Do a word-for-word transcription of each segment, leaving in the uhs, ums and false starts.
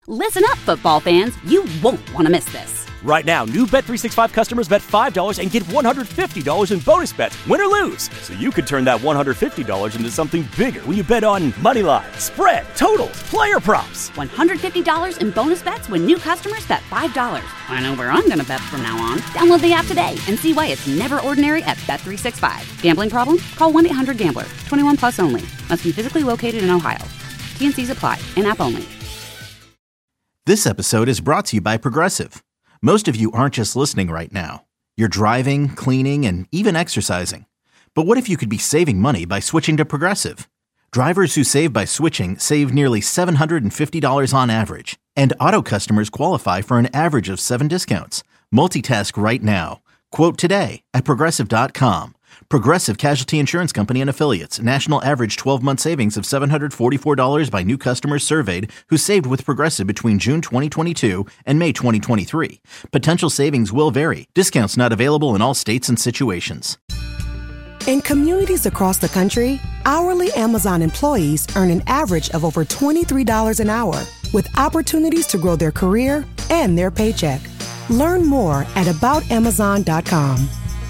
Listen up, football fans. You won't want to miss this. Right now, new Bet three sixty-five customers bet five dollars and get one hundred fifty dollars in bonus bets, win or lose. So you could turn that one hundred fifty dollars into something bigger when you bet on money line, spread, totals, player props. one hundred fifty dollars in bonus bets when new customers bet five dollars. I know where I'm going to bet from now on. Download the app today and see why it's never ordinary at Bet three sixty-five. Gambling problem? Call one eight hundred gambler. twenty-one plus only. Must be physically located in Ohio. T N Cs apply. In-app only. This episode is brought to you by Progressive. Most of you aren't just listening right now. You're driving, cleaning, and even exercising. But what if you could be saving money by switching to Progressive? Drivers who save by switching save nearly seven hundred fifty dollars on average. And auto customers qualify for an average of seven discounts. Multitask right now. Quote today at Progressive dot com. Progressive Casualty Insurance Company and Affiliates. National average twelve-month savings of seven hundred forty-four dollars by new customers surveyed who saved with Progressive between June twenty twenty-two and May twenty twenty-three. Potential savings will vary. Discounts not available in all states and situations. In communities across the country, hourly Amazon employees earn an average of over twenty-three dollars an hour, with opportunities to grow their career and their paycheck. Learn more at about amazon dot com.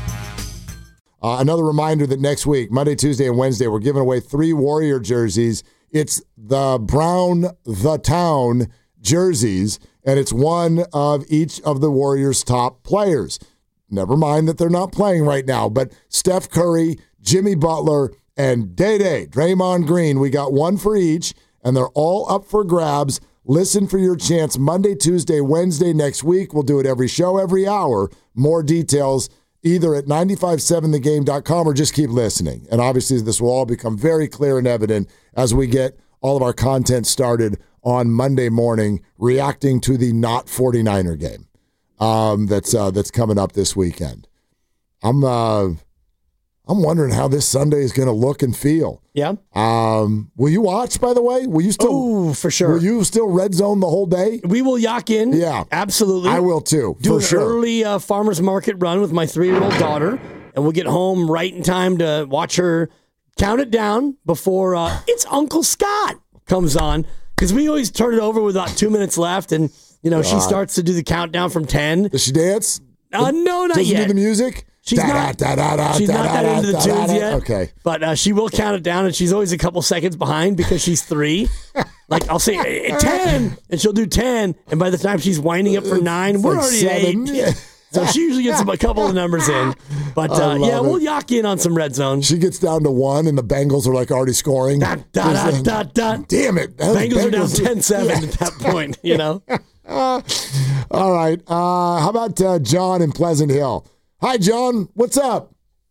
Uh, another reminder that next week, Monday, Tuesday, and Wednesday, we're giving away three Warrior jerseys. It's the Brown the Town jerseys, and it's one of each of the Warriors' top players. Never mind that they're not playing right now, but Steph Curry, Jimmy Butler, and Day-Day, Draymond Green. We got one for each, and they're all up for grabs. Listen for your chance Monday, Tuesday, Wednesday next week. We'll do it every show, every hour. More details either at nine five seven the game dot com or just keep listening. And obviously this will all become very clear and evident as we get all of our content started on Monday morning, reacting to the not 49er game um, that's uh, that's coming up this weekend. I'm uh, I'm wondering how this Sunday is going to look and feel. Yeah. Um, will you watch, by the way? Will you still? Oh, for sure. Will you still red zone the whole day? We will yak in. Yeah. Absolutely. I will too, Do for an sure. early uh, farmer's market run with my three-year-old daughter, and we'll get home right in time to watch her count it down before uh, It's Uncle Scott comes on, because we always turn it over with about two minutes left, and you know God. She starts to do the countdown from ten. Does she dance? Uh, no, not Does yet. Does she do the music? She's da, not, da, da, da, she's da, not da, that into the da, tunes da, yet. Okay. But uh, she will count it down, and she's always a couple seconds behind because she's three. Like, I'll say ten, and she'll do ten, and by the time she's winding up for nine, it's we're like already seven. at eight. So she usually gets a couple of numbers in. But uh, yeah, it. we'll yak in on some red zone. She gets down to one, and the Bengals are like already scoring. Da, da, da, da, da. Damn it. Bengals, Bengals are down ten seven yeah. at that point, you know? uh, all right. Uh, how about uh, John in Pleasant Hill? Hi, John. What's up?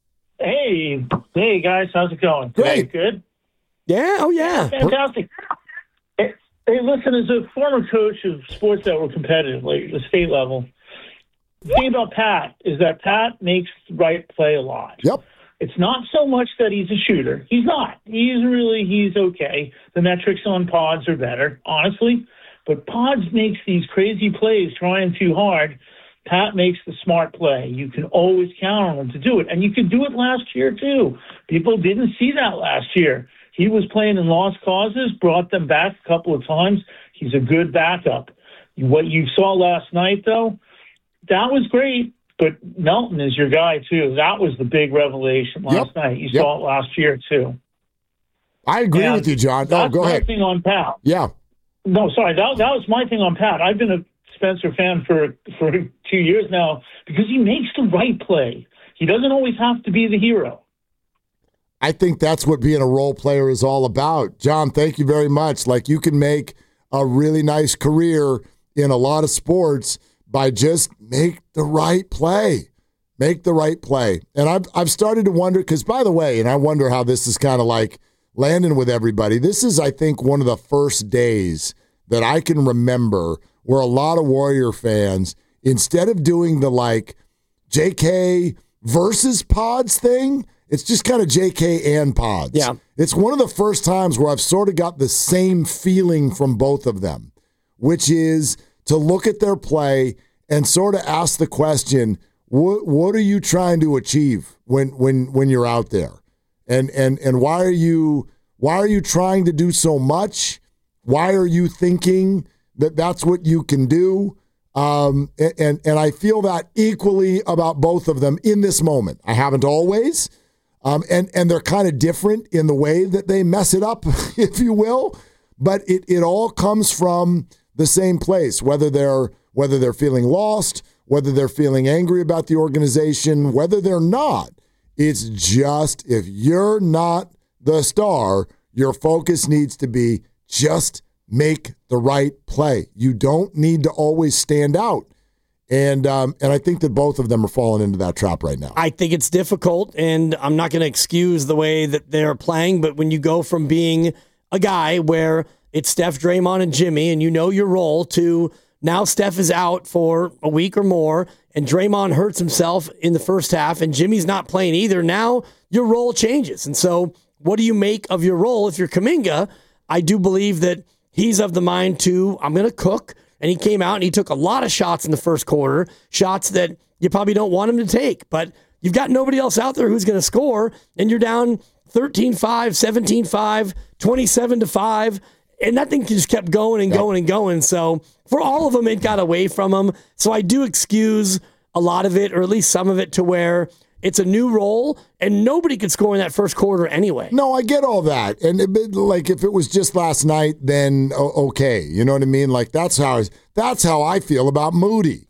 Hey. Hey, guys. How's it going? Great. Good? Yeah. Oh, yeah. Fantastic. Hey, hey, listen, as a former coach of sports that were competitive, like the state level, the thing about Pat is that Pat makes the right play a lot. Yep. It's not so much that he's a shooter. He's not. He's really, he's okay. The metrics on Pods are better, honestly. But Pods makes these crazy plays trying too hard. Pat makes the smart play. You can always count on him to do it. And you could do it last year, too. People didn't see that last year. He was playing in lost causes, brought them back a couple of times. He's a good backup. What you saw last night, though, that was great. But Melton is your guy, too. That was the big revelation last yep. night. You yep. saw it last year, too. I agree and with you, John. Oh, go ahead. That's my thing on Pat. Yeah. No, sorry. That, that was my thing on Pat. I've been a Spencer fan for, for two years now because he makes the right play. He doesn't always have to be the hero. I think that's what being a role player is all about. John, thank you very much. Like, you can make a really nice career in a lot of sports by just make the right play. Make the right play. And I've, I've started to wonder, because, by the way, and I wonder how this is kind of like landing with everybody, this is, I think, one of the first days that I can remember where a lot of Warrior fans, instead of doing the, like, J K versus Pods thing, it's just kind of J K and Pods. Yeah. It's one of the first times where I've sort of got the same feeling from both of them, which is to look at their play and sort of ask the question, what what are you trying to achieve when when when you're out there? And and and why are you why are you trying to do so much? Why are you thinking that that's what you can do. Um, and, and I feel that equally about both of them in this moment. I haven't always. Um, and, and they're kind of different in the way that they mess it up, if you will. But it, it all comes from the same place, whether they're whether they're feeling lost, whether they're feeling angry about the organization, whether they're not. It's just, if you're not the star, your focus needs to be just make the right play. You don't need to always stand out. And um, and I think that both of them are falling into that trap right now. I think it's difficult, and I'm not going to excuse the way that they're playing, but when you go from being a guy where it's Steph, Draymond, and Jimmy, and you know your role, to now Steph is out for a week or more, and Draymond hurts himself in the first half, and Jimmy's not playing either. Now your role changes. And so what do you make of your role? If you're Kuminga, I do believe that he's of the mind to, I'm going to cook. And he came out and he took a lot of shots in the first quarter, shots that you probably don't want him to take. But you've got nobody else out there who's going to score, and you're down thirteen five, seventeen five, twenty-seven to five. And that thing just kept going and Yep. going and going. So for all of them, it got away from them. So I do excuse a lot of it, or at least some of it, to where it's a new role and nobody could score in that first quarter anyway. No, I get all that. And it, like if it was just last night, then okay. You know what I mean? Like that's how that's how I feel about Moody.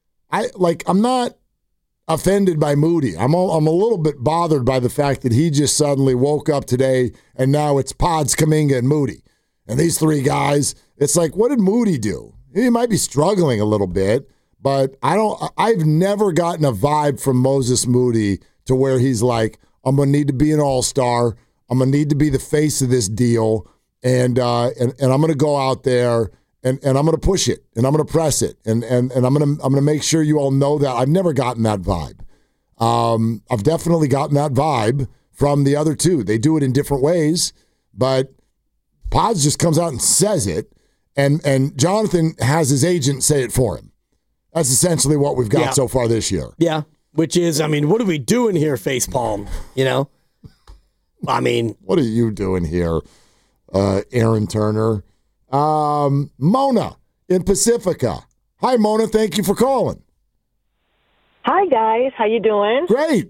I like I'm not offended by Moody. I'm a, I'm a little bit bothered by the fact that he just suddenly woke up today and now it's Pods, Kuminga, and Moody. And these three guys, it's like, what did Moody do? He might be struggling a little bit, but I don't. I've never gotten a vibe from Moses Moody to where he's like, I'm gonna need to be an all-star. I'm gonna need to be the face of this deal, and uh, and and I'm gonna go out there and, and I'm gonna push it and I'm gonna press it and and and I'm gonna I'm gonna make sure you all know that. I've never gotten that vibe. Um, I've definitely gotten that vibe from the other two. They do it in different ways, but Pods just comes out and says it, and and Jonathan has his agent say it for him. That's essentially what we've got Yeah. so far this year. Yeah, which is, I mean, what are we doing here, facepalm? You know? I mean, What are you doing here, uh, Aaron Turner? Um, Mona in Pacifica. Hi, Mona. Thank you for calling. Hi, guys. How you doing? Great.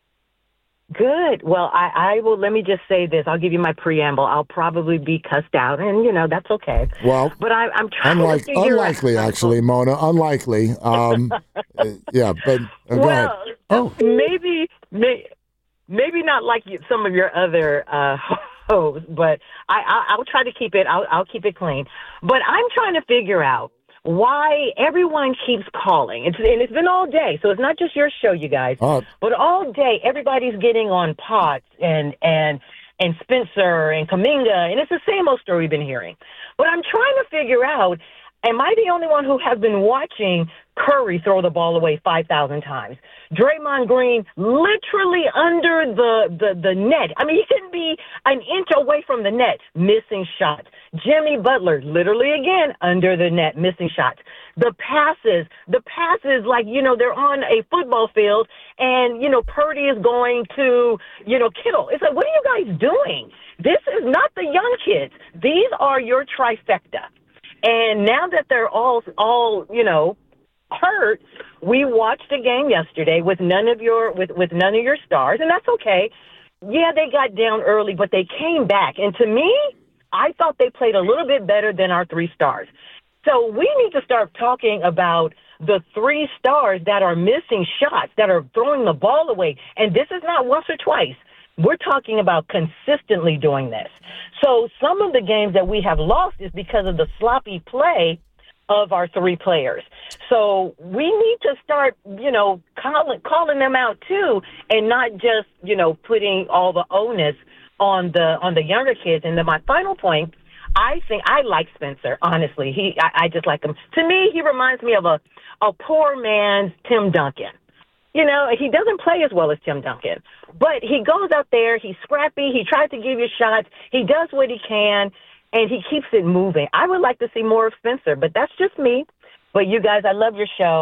Good. Well, I, I will, let me just say this. I'll give you my preamble. I'll probably be cussed out, and, you know, that's okay. Well, but I, I'm trying unlike, to figure unlikely, out. actually, Mona. Unlikely. Um, uh, yeah, but uh, go ahead. Well, maybe, may, maybe not like you, some of your other uh, hosts, but I, I, I'll try to keep it, I'll, I'll keep it clean. But I'm trying to figure out why everyone keeps calling. It's, and it's been all day, so it's not just your show, you guys. Uh, But all day, everybody's getting on Potts and and and Spencer and Kuminga, and it's the same old story we've been hearing. But I'm trying to figure out, am I the only one who has been watching Curry throw the ball away five thousand times? Draymond Green literally under the, the, the net. I mean, he couldn't be an inch away from the net, missing shots. Jimmy Butler, literally again, under the net, missing shots. The passes, the passes, like, you know, they're on a football field and, you know, Purdy is going to, you know, Kittle. It's like, what are you guys doing? This is not the young kids. These are your trifecta. And now that they're all, all, you know, hurt, we watched a game yesterday with none of your, with, with none of your stars, and that's okay. Yeah, they got down early, but they came back. And to me, I thought they played a little bit better than our three stars. So we need to start talking about the three stars that are missing shots, that are throwing the ball away. And this is not once or twice. We're talking about consistently doing this. So some of the games that we have lost is because of the sloppy play of our three players. So we need to start, you know, calling, calling them out too, and not just, you know, putting all the onus on the on the younger kids. And then my final point, I think I like Spencer, honestly. He I, I just like him. To me, he reminds me of a, a poor man's Tim Duncan. You know, he doesn't play as well as Tim Duncan, but he goes out there, he's scrappy, he tries to give you shots, he does what he can, and he keeps it moving. I would like to see more of Spencer, but that's just me. But you guys, I love your show,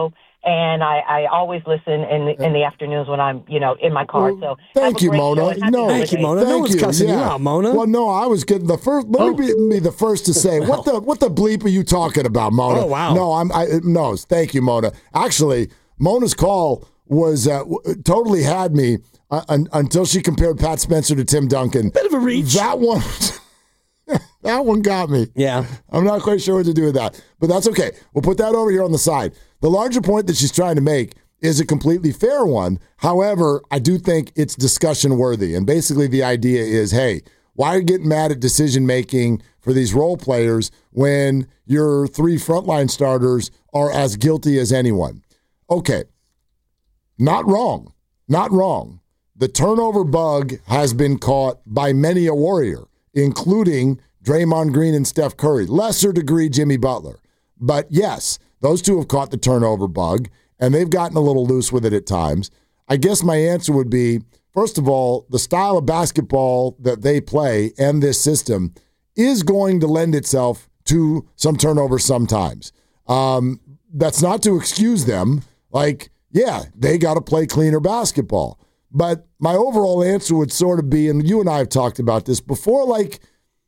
and I, I always listen in the, in the afternoons when I'm, you know, in my car. Well, so thank you, Mona. No, thank you, Mona. Thank no one's you. cussing yeah. you out, Mona. Well, no, I was getting the first. Let Oh. me be, be the first to say what the what the bleep are you talking about, Mona? Oh, wow. No, I'm. I, no, thank you, Mona. Actually, Mona's call was uh, w- totally had me uh, un, until she compared Pat Spencer to Tim Duncan. Bit of a reach. That one. That one got me. Yeah. I'm not quite sure what to do with that, but that's okay. We'll put that over here on the side. The larger point that she's trying to make is a completely fair one. However, I do think it's discussion worthy. And basically the idea is, hey, why are you getting mad at decision making for these role players when your three frontline starters are as guilty as anyone? Okay. Not wrong. Not wrong. The turnover bug has been caught by many a Warrior, including Draymond Green and Steph Curry, lesser degree Jimmy Butler. But yes, those two have caught the turnover bug, and they've gotten a little loose with it at times. I guess my answer would be, first of all, the style of basketball that they play and this system is going to lend itself to some turnover sometimes. Um, that's not to excuse them. Like, yeah, they got to play cleaner basketball. But my overall answer would sort of be, and you and I have talked about this before, like,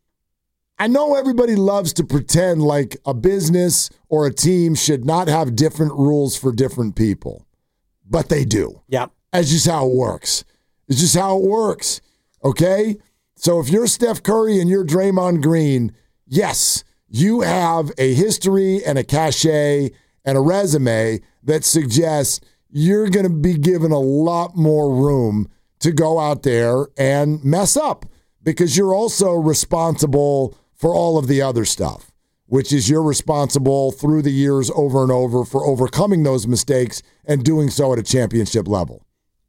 I know everybody loves to pretend like a business or a team should not have different rules for different people, but they do. Yep. That's just how it works. It's just how it works, okay? So if you're Steph Curry and you're Draymond Green, yes, you have a history and a cachet and a resume that suggests you're going to be given a lot more room to go out there and mess up because you're also responsible for all of the other stuff, which is you're responsible through the years over and over for overcoming those mistakes and doing so at a championship level.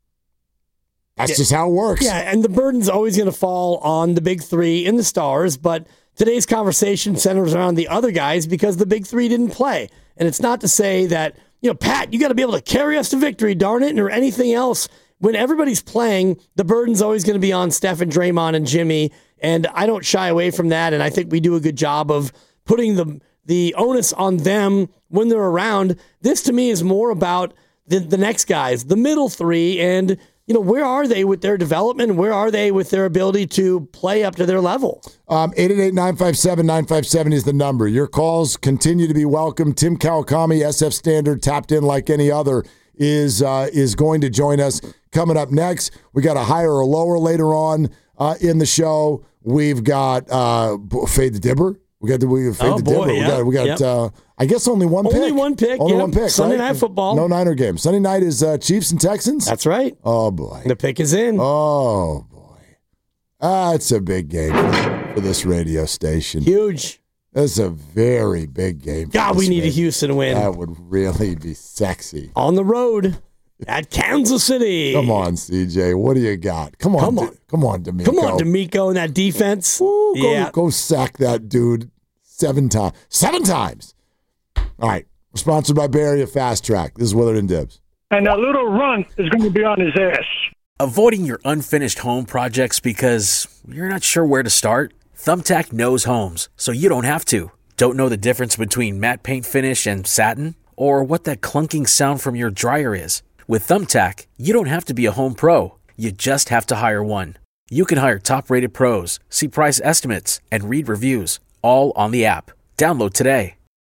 That's yeah. just how it works. Yeah, and the burden's always going to fall on the big three and the stars, but today's conversation centers around the other guys because the big three didn't play. And it's not to say that, you know, Pat, you got to be able to carry us to victory, darn it, or anything else. When everybody's playing, the burden's always going to be on Steph and Draymond and Jimmy, and I don't shy away from that, and I think we do a good job of putting the the onus on them when they're around. This, to me, is more about the, the next guys, the middle three, and, you know, where are they with their development? Where are they with their ability to play up to their level? Um, eight eight eight, nine five seven, nine five seven is the number. Your calls continue to be welcome. Tim Kawakami, S F Standard, tapped in like any other, is uh, is going to join us. Coming up next, we got a higher or lower later on uh, in the show. We've got uh, Fade the Dibber. We got the we Fade Oh, the boy, Dibber. yeah. We got we got Yep. uh, I guess only one pick. Only one pick. Only yep. one pick. Sunday right? Night Football. No Niner game. Sunday night is uh, Chiefs and Texans. That's right. Oh boy. The pick is in. Oh boy. That's a big game for this radio station. Huge. That's a very big game. for God, this we need a radio. Houston win. That would really be sexy. On the road at Kansas City. Come on, C J. What do you got? Come on. Come on. D- come on, D'Amico. Come on, D'Amico and that defense. Ooh, go, yeah. go sack that dude seven times. Seven times. All right. We're sponsored by Bay Area Fast Track. This is Willard and Dibbs. And that little runt is going to be on his ass. Avoiding your unfinished home projects because you're not sure where to start? Thumbtack knows homes, so you don't have to. Don't know the difference between matte paint finish and satin? Or what that clunking sound from your dryer is? With Thumbtack, you don't have to be a home pro. You just have to hire one. You can hire top-rated pros, see price estimates, and read reviews, all on the app. Download today.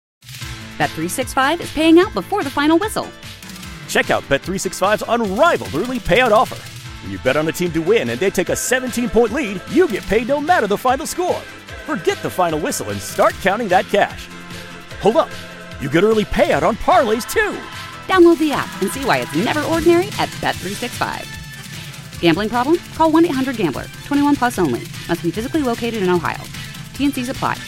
Bet three sixty-five is paying out before the final whistle. Check out Bet three sixty-five's unrivaled early payout offer. When you bet on a team to win and they take a seventeen-point lead, you get paid no matter the final score. Forget the final whistle and start counting that cash. Hold up. You get early payout on parlays, too. Download the app and see why it's never ordinary at Bet three sixty-five. Gambling problem? Call one eight hundred gambler. twenty-one plus only. Must be physically located in Ohio. T N Cs apply.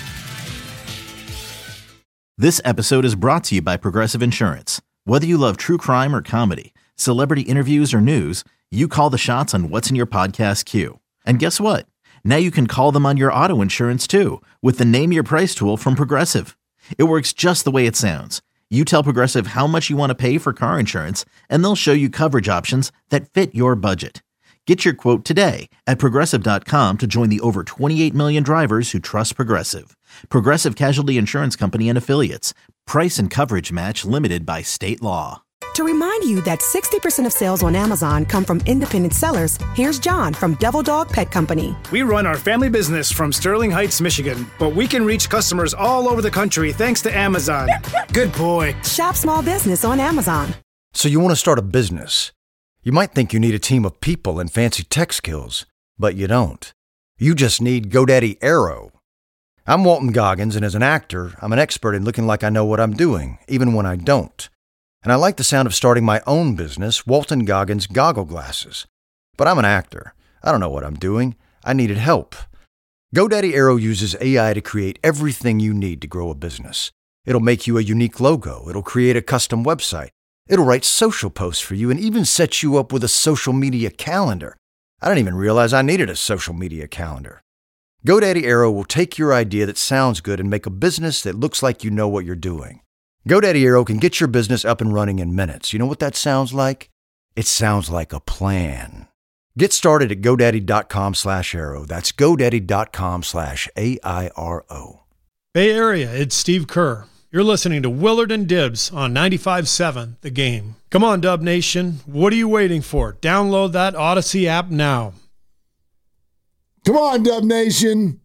This episode is brought to you by Progressive Insurance. Whether you love true crime or comedy, celebrity interviews or news, you call the shots on what's in your podcast queue. And guess what? Now you can call them on your auto insurance too with the Name Your Price tool from Progressive. It works just the way it sounds. You tell Progressive how much you want to pay for car insurance, and they'll show you coverage options that fit your budget. Get your quote today at Progressive dot com to join the over twenty-eight million drivers who trust Progressive. Progressive Casualty Insurance Company and Affiliates. Price and coverage match limited by state law. To remind you that sixty percent of sales on Amazon come from independent sellers, here's John from Devil Dog Pet Company. We run our family business from Sterling Heights, Michigan, but we can reach customers all over the country thanks to Amazon. Good boy. Shop small business on Amazon. So you want to start a business. You might think you need a team of people and fancy tech skills, but you don't. You just need GoDaddy Aero. I'm Walton Goggins, and as an actor, I'm an expert in looking like I know what I'm doing, even when I don't. And I like the sound of starting my own business, Walton Goggins Goggle Glasses. But I'm an actor. I don't know what I'm doing. I needed help. GoDaddy Aero uses A I to create everything you need to grow a business. It'll make you a unique logo. It'll create a custom website. It'll write social posts for you and even set you up with a social media calendar. I didn't even realize I needed a social media calendar. GoDaddy Aero will take your idea that sounds good and make a business that looks like you know what you're doing. GoDaddy Aero can get your business up and running in minutes. You know what that sounds like? It sounds like a plan. Get started at GoDaddy.com slash Aero. That's GoDaddy.com slash A I R O. Bay Area, it's Steve Kerr. You're listening to Willard and Dibbs on ninety-five point seven The Game. Come on, Dub Nation. What are you waiting for? Download that Odyssey app now. Come on, Dub Nation.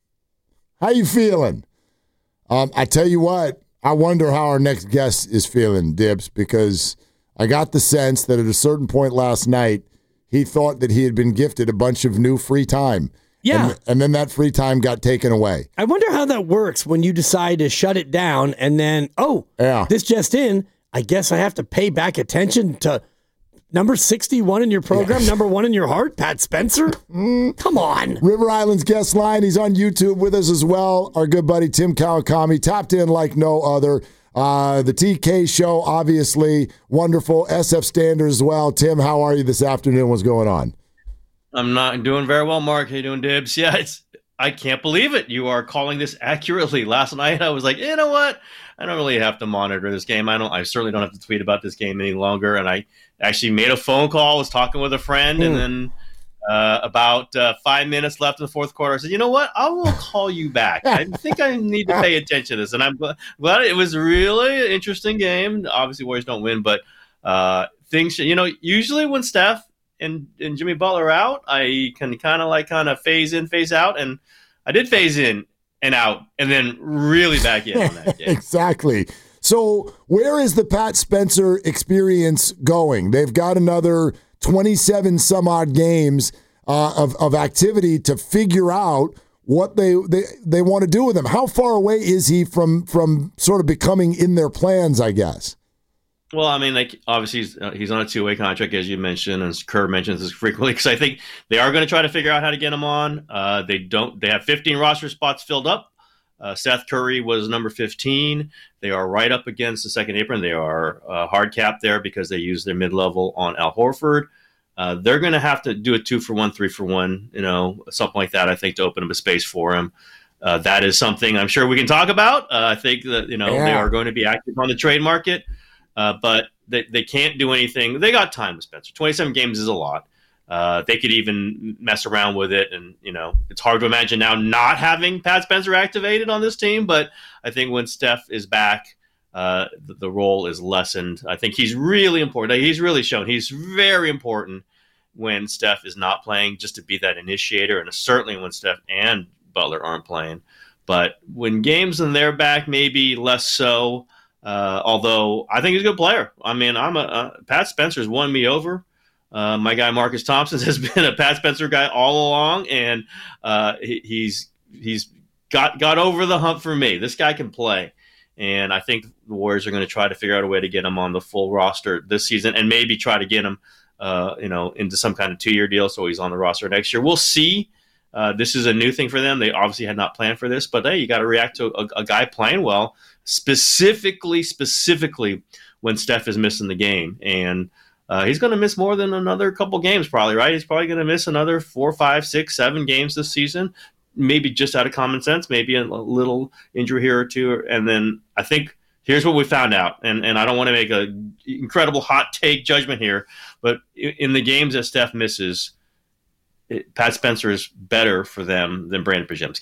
How you feeling? Um, I tell you what, I wonder how our next guest is feeling, Dibbs, because I got the sense that at a certain point last night, he thought that he had been gifted a bunch of new free time. Yeah. And, and then that free time got taken away. I wonder how that works when you decide to shut it down and then, oh, yeah. this just in, I guess I have to pay back attention to number sixty-one in your program, yeah. number one in your heart, Pat Spencer? Mm, come on. River Island's guest line. He's on YouTube with us as well. Our good buddy Tim Kawakami, tapped in like no other. Uh, the T K show, obviously, wonderful. S F Standards as well. Tim, how are you this afternoon? What's going on? I'm not doing very well, Mark. How you doing, Dibbs? Yeah, it's I can't believe it. You are calling this accurately. Last night I was like, you know what? I don't really have to monitor this game. I don't. I certainly don't have to tweet about this game any longer. And I actually made a phone call. Was talking with a friend, mm. and then uh, about uh, five minutes left in the fourth quarter, I said, you know what? I will call you back. I think I need to pay attention to this. And I'm glad it was really an interesting game. Obviously, Warriors don't win, but uh, things. You know, usually when Steph and, and Jimmy Butler are out, I can kind of like kind of phase in, phase out, and I did phase in and out, and then really back in on that game. Exactly. So where is the Pat Spencer experience going? They've got another twenty-seven some odd games uh, of, of activity to figure out what they, they, they want to do with him. How far away is he from, from sort of becoming in their plans, I guess? Well, I mean, like obviously he's, uh, he's on a two-way contract, as you mentioned, and Kerr mentions this frequently because I think they are going to try to figure out how to get him on. Uh, they don't. They have fifteen roster spots filled up. Uh, Seth Curry was number fifteen. They are right up against the second apron. They are uh, hard capped there because they use their mid-level on Al Horford. Uh, they're going to have to do a two for one, three for one, you know, something like that, I think, to open up a space for him. Uh, that is something I'm sure we can talk about. Uh, I think that, you know, yeah. they are going to be active on the trade market. Uh, but they, they can't do anything. They got time with Spencer. twenty-seven games is a lot. Uh, they could even mess around with it. And, you know, it's hard to imagine now not having Pat Spencer activated on this team. But I think when Steph is back, uh, the, the role is lessened. I think he's really important. He's really shown he's very important when Steph is not playing, just to be that initiator. And certainly when Steph and Butler aren't playing. But when games and they're back, maybe less so. Uh, although I think he's a good player. I mean, I'm a uh, Pat Spencer's won me over. Uh, my guy Marcus Thompson has been a Pat Spencer guy all along, and uh, he, he's he's got got over the hump for me. This guy can play, and I think the Warriors are going to try to figure out a way to get him on the full roster this season, and maybe try to get him, uh, you know, into some kind of two-year deal so he's on the roster next year. We'll see. Uh, this is a new thing for them. They obviously had not planned for this, but hey, you got to react to a, a guy playing well, specifically, specifically when Steph is missing the game. And uh, he's going to miss more than another couple games probably, right? He's probably going to miss another four, five, six, seven games this season, maybe just out of common sense, maybe a little injury here or two. And then I think here's what we found out, and, and I don't want to make an incredible hot take judgment here, but in the games that Steph misses, It, Pat Spencer is better for them than Brandon Podziemski.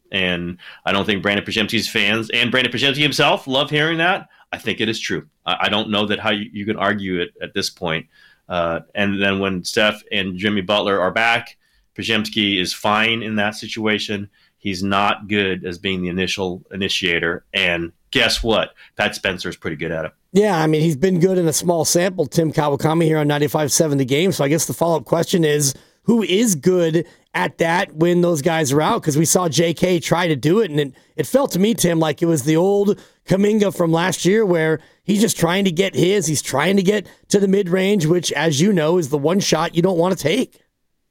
And I don't think Brandon Podziemski's fans and Brandon Podziemski himself love hearing that. I think it is true. I, I don't know that how you, you can argue it at this point. Uh, and then when Steph and Jimmy Butler are back, Podziemski is fine in that situation. He's not good as being the initial initiator. And guess what? Pat Spencer's pretty good at it. Yeah, I mean, he's been good in a small sample, Tim Kawakami here on ninety-five point seven The Game. So I guess the follow-up question is, who is good at that when those guys are out? Because we saw J K try to do it, and it, it felt to me, Tim, like it was the old Kuminga from last year where he's just trying to get his. He's trying to get to the mid-range, which, as you know, is the one shot you don't want to take.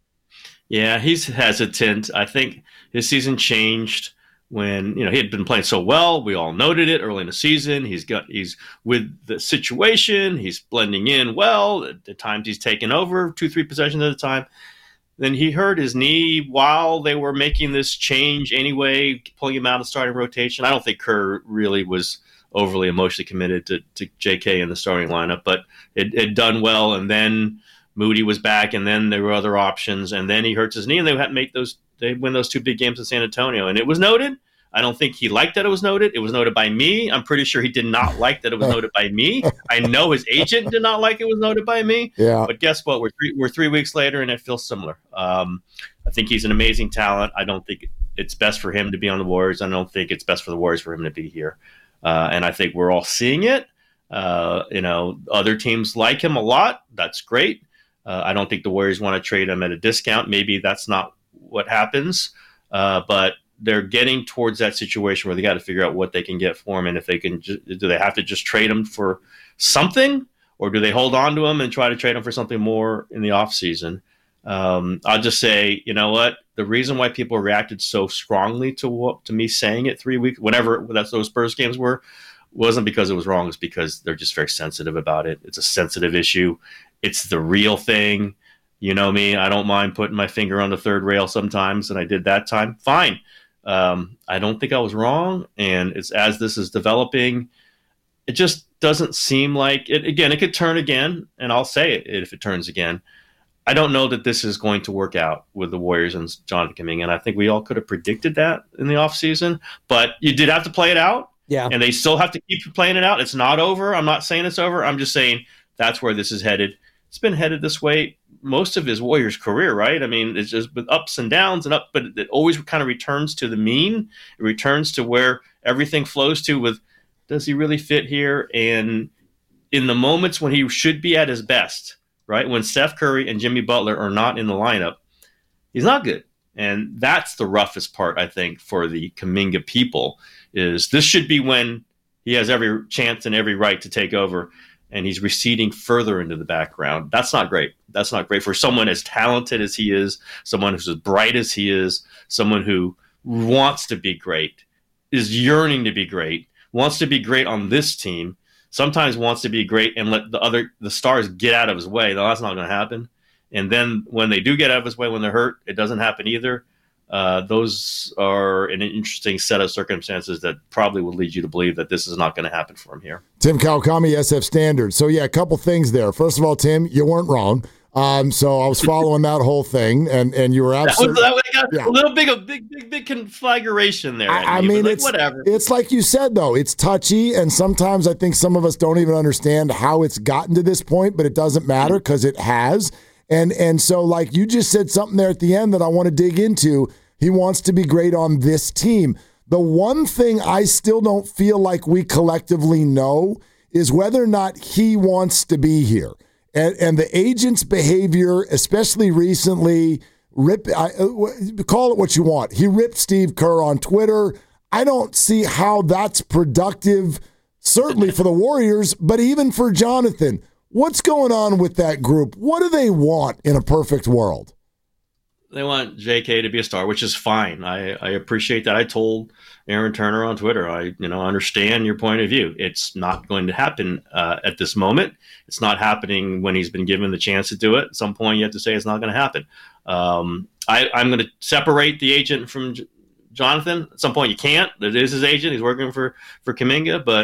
Yeah, he's hesitant. I think his season changed when, you know, he had been playing so well. We all noted it early in the season. He's got he's with the situation. He's blending in well. At the times he's taken over two, three possessions at a time. Then he hurt his knee while they were making this change anyway, pulling him out of starting rotation. I don't think Kerr really was overly emotionally committed to, to J K in the starting lineup, but it had done well. And then Moody was back, and then there were other options, and then he hurts his knee, and they had to make those. They win those two big games in San Antonio, and it was noted. I don't think he liked that it was noted. It was noted by me. I'm pretty sure he did not like that it was noted by me. I know his agent did not like it was noted by me. Yeah. But guess what? We're three, we're three weeks later, and it feels similar. Um, I think he's an amazing talent. I don't think it's best for him to be on the Warriors. I don't think it's best for the Warriors for him to be here. Uh, and I think we're all seeing it. Uh, you know, other teams like him a lot. That's great. Uh, I don't think the Warriors want to trade him at a discount. Maybe that's not what happens. Uh, but they're getting towards that situation where they got to figure out what they can get for him. And if they can, ju- do they have to just trade him for something, or do they hold on to him and try to trade him for something more in the offseason? Um, I'll just say, you know what? The reason why people reacted so strongly to what, to me saying it three weeks, whenever that's those Spurs games were, wasn't because it was wrong. It's because they're just very sensitive about it. It's a sensitive issue. It's the real thing. You know me, I don't mind putting my finger on the third rail sometimes, and I did that time. Fine. Um, I don't think I was wrong. And it's as this is developing, it just doesn't seem like it. Again, it could turn again, and I'll say it if it turns again. I don't know that this is going to work out with the Warriors and Jonathan Kuminga, and I think we all could have predicted that in the offseason, but you did have to play it out. Yeah. And they still have to keep playing it out. It's not over. I'm not saying it's over. I'm just saying that's where this is headed. It's been headed this way most of his Warriors career, right? I mean, it's just with ups and downs and up, but it always kind of returns to the mean. It returns to where everything flows to with, does he really fit here? And in the moments when he should be at his best, right? When Steph Curry and Jimmy Butler are not in the lineup, he's not good. And that's the roughest part, I think, for the Kuminga people, is this should be when he has every chance and every right to take over, and he's receding further into the background. That's not great. That's not great for someone as talented as he is, someone who's as bright as he is, someone who wants to be great, is yearning to be great, wants to be great on this team, sometimes wants to be great and let the other the stars get out of his way. No, that's not going to happen. And then when they do get out of his way, when they're hurt, it doesn't happen either. Uh, those are an interesting set of circumstances that probably would lead you to believe that this is not going to happen for him here. Tim Kawakami, S F Standard. So, yeah, a couple things there. First of all, Tim, you weren't wrong. Um, so I was following that whole thing, and, and you were absolutely that was, that was, got yeah. a little big, a big, big, big conflagration there. I, I mean, like, it's whatever. It's like you said, though, it's touchy, and sometimes I think some of us don't even understand how it's gotten to this point, but it doesn't matter because it has. And and so, like, you just said something there at the end that I want to dig into. He wants to be great on this team. The one thing I still don't feel like we collectively know is whether or not he wants to be here. And, and the agent's behavior, especially recently, rip. I, call it what you want. He ripped Steve Kerr on Twitter. I don't see how that's productive, certainly for the Warriors, but even for Jonathan. What's going on with that group? What do they want in a perfect world? They want J K to be a star, which is fine. I, I appreciate that. I told Aaron Turner on Twitter, I you know understand your point of view. It's not going to happen uh, at this moment. It's not happening when he's been given the chance to do it. At some point, you have to say it's not going to happen. Um, I, I'm going to separate the agent from J- Jonathan. At some point, you can't. It is his agent. He's working for for Kuminga, but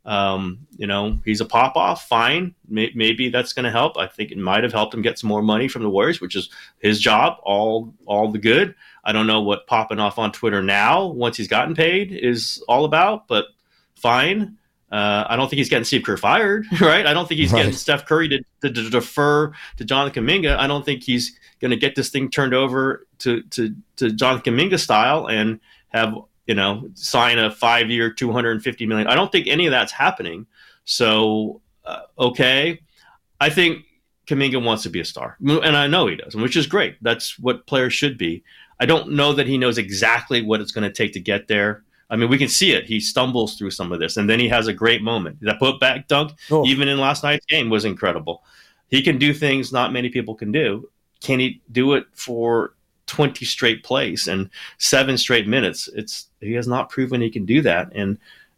Um, you know, he's a pop-off, fine. May- maybe that's going to help. I think it might have helped him get some more money from the Warriors, which is his job, all all the good. I don't know what popping off on Twitter now, once he's gotten paid, is all about, but fine. Uh, I don't think he's getting Steve Kerr fired, right? I don't think he's right. getting Steph Curry to, to, to defer to Jonathan Kuminga. I don't think he's going to get this thing turned over to, to, to Jonathan Kuminga style and have, you know, sign a five-year, two hundred fifty million dollars. I don't think any of that's happening. So, uh, okay. I think Kuminga wants to be a star, and I know he does, which is great. That's what players should be. I don't know that he knows exactly what it's going to take to get there. I mean, we can see it. He stumbles through some of this, and then he has a great moment. That put-back dunk, oh. even in last night's game, was incredible. He can do things not many people can do. Can he do it for twenty straight plays and seven straight minutes? It's he has not proven he can do that. And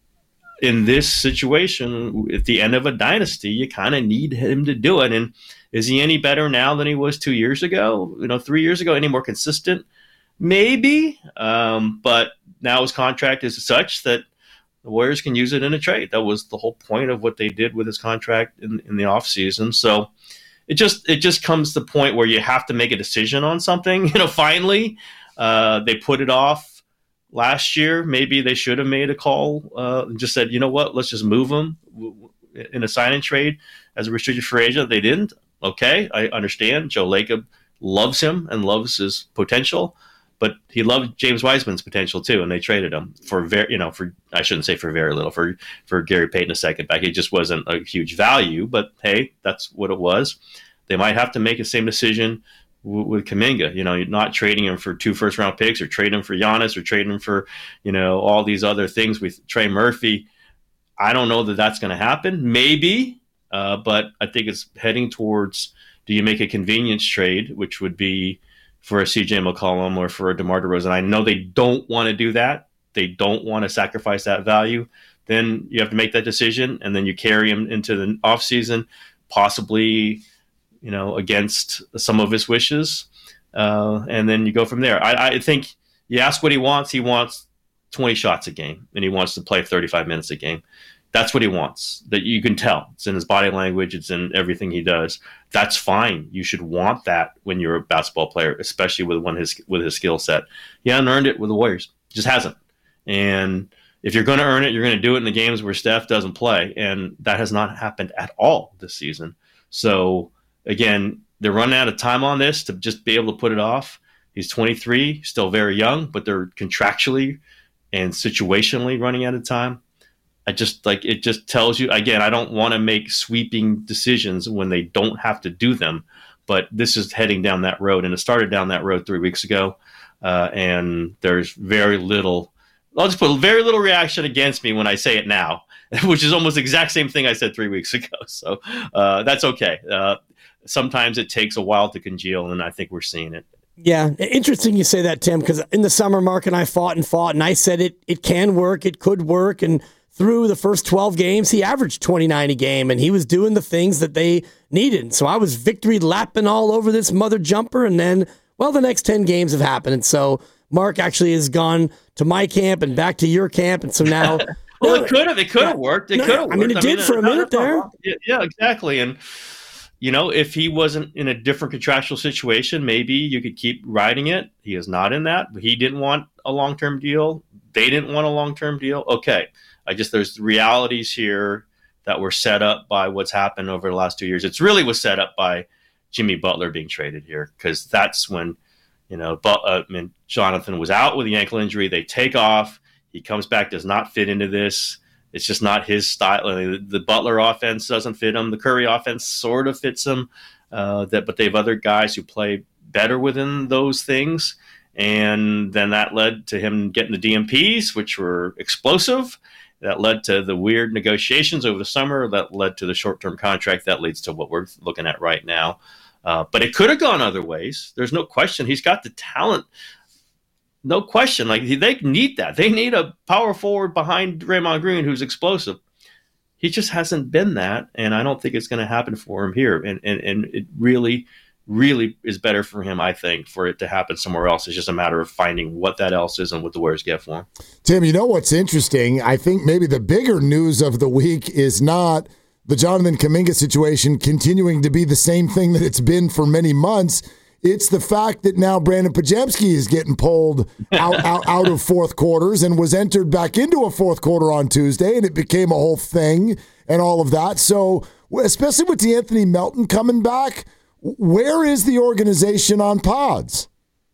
in this situation, at the end of a dynasty, you kind of need him to do it. And is he any better now than he was two years ago? You know, three years ago? Any more consistent? Maybe, um, but now his contract is such that the Warriors can use it in a trade. That was the whole point of what they did with his contract in, in the offseason. So it just it just comes to the point where you have to make a decision on something. You know, finally, uh, they put it off last year. Maybe they should have made a call uh, and just said, you know what, let's just move him in a sign and trade as a restricted free agent. They didn't. Okay, I understand. Joe Lacob loves him and loves his potential. But he loved James Wiseman's potential too, and they traded him for very, you know, for I shouldn't say for very little, for for Gary Payton a second back. He just wasn't a huge value, but hey, that's what it was. They might have to make the same decision w- with Kuminga. You know, you're not trading him for two first round picks, or trading him for Giannis, or trading him for, you know, all these other things with Trey Murphy. I don't know that that's going to happen. Maybe, uh, but I think it's heading towards: do you make a convenience trade, which would be for a C J McCollum or for a DeMar DeRozan? I know they don't want to do that. They don't want to sacrifice that value. Then you have to make that decision, and then you carry him into the offseason, possibly, you know, against some of his wishes, uh, and then you go from there. I, I think you ask what he wants. He wants twenty shots a game, and he wants to play thirty-five minutes a game. That's what he wants. That you can tell. It's in his body language. It's in everything he does. That's fine. You should want that when you're a basketball player, especially with one his with his skill set. He hasn't earned it with the Warriors. He just hasn't. And if you're going to earn it, you're going to do it in the games where Steph doesn't play, and that has not happened at all this season. So again, they're running out of time on this to just be able to put it off. He's twenty-three, still very young, but they're contractually and situationally running out of time. I just like it just tells you, again, I don't want to make sweeping decisions when they don't have to do them, but this is heading down that road, and it started down that road three weeks ago. Uh, and there's very little, I'll just put very little reaction against me when I say it now, which is almost the exact same thing I said three weeks ago. So uh, that's okay. Uh, sometimes it takes a while to congeal, and I think we're seeing it. Yeah, interesting you say that, Tim, because in the summer, Mark and I fought and fought, and I said it it can work, it could work, and through the first twelve games, he averaged twenty-nine a game, and he was doing the things that they needed. So I was victory lapping all over this mother jumper, and then, well, the next ten games have happened. And so Mark actually has gone to my camp and back to your camp, and so now... well, it could have. It could have yeah, worked. It no, could have worked. I mean, it I did mean, for a minute there. Yeah, yeah, exactly. And, you know, if he wasn't in a different contractual situation, maybe you could keep riding it. He is not in that. He didn't want a long-term deal. They didn't want a long-term deal. Okay. I just, there's realities here that were set up by what's happened over the last two years. It's really was set up by Jimmy Butler being traded here, because that's when, you know, but, uh, I mean, Jonathan was out with the ankle injury. They take off. He comes back, does not fit into this. It's just not his style. I mean, the Butler offense doesn't fit him. The Curry offense sort of fits him. Uh, that, but they have other guys who play better within those things. And then that led to him getting the D M Ps, which were explosive. That led to the weird negotiations over the summer. That led to the short-term contract. That leads to what we're looking at right now. Uh, but it could have gone other ways. There's no question. He's got the talent. No question. Like, they need that. They need a power forward behind Draymond Green who's explosive. He just hasn't been that, and I don't think it's going to happen for him here. And, and, and it really really is better for him, I think, for it to happen somewhere else. It's just a matter of finding what that else is and what the Warriors get for him. Tim, you know what's interesting? I think maybe the bigger news of the week is not the Jonathan Kuminga situation continuing to be the same thing that it's been for many months. It's the fact that now Brandon Podziemski is getting pulled out, out, out of fourth quarters and was entered back into a fourth quarter on Tuesday, and it became a whole thing and all of that. So, especially with DeAnthony Melton coming back, where is the organization on Pods?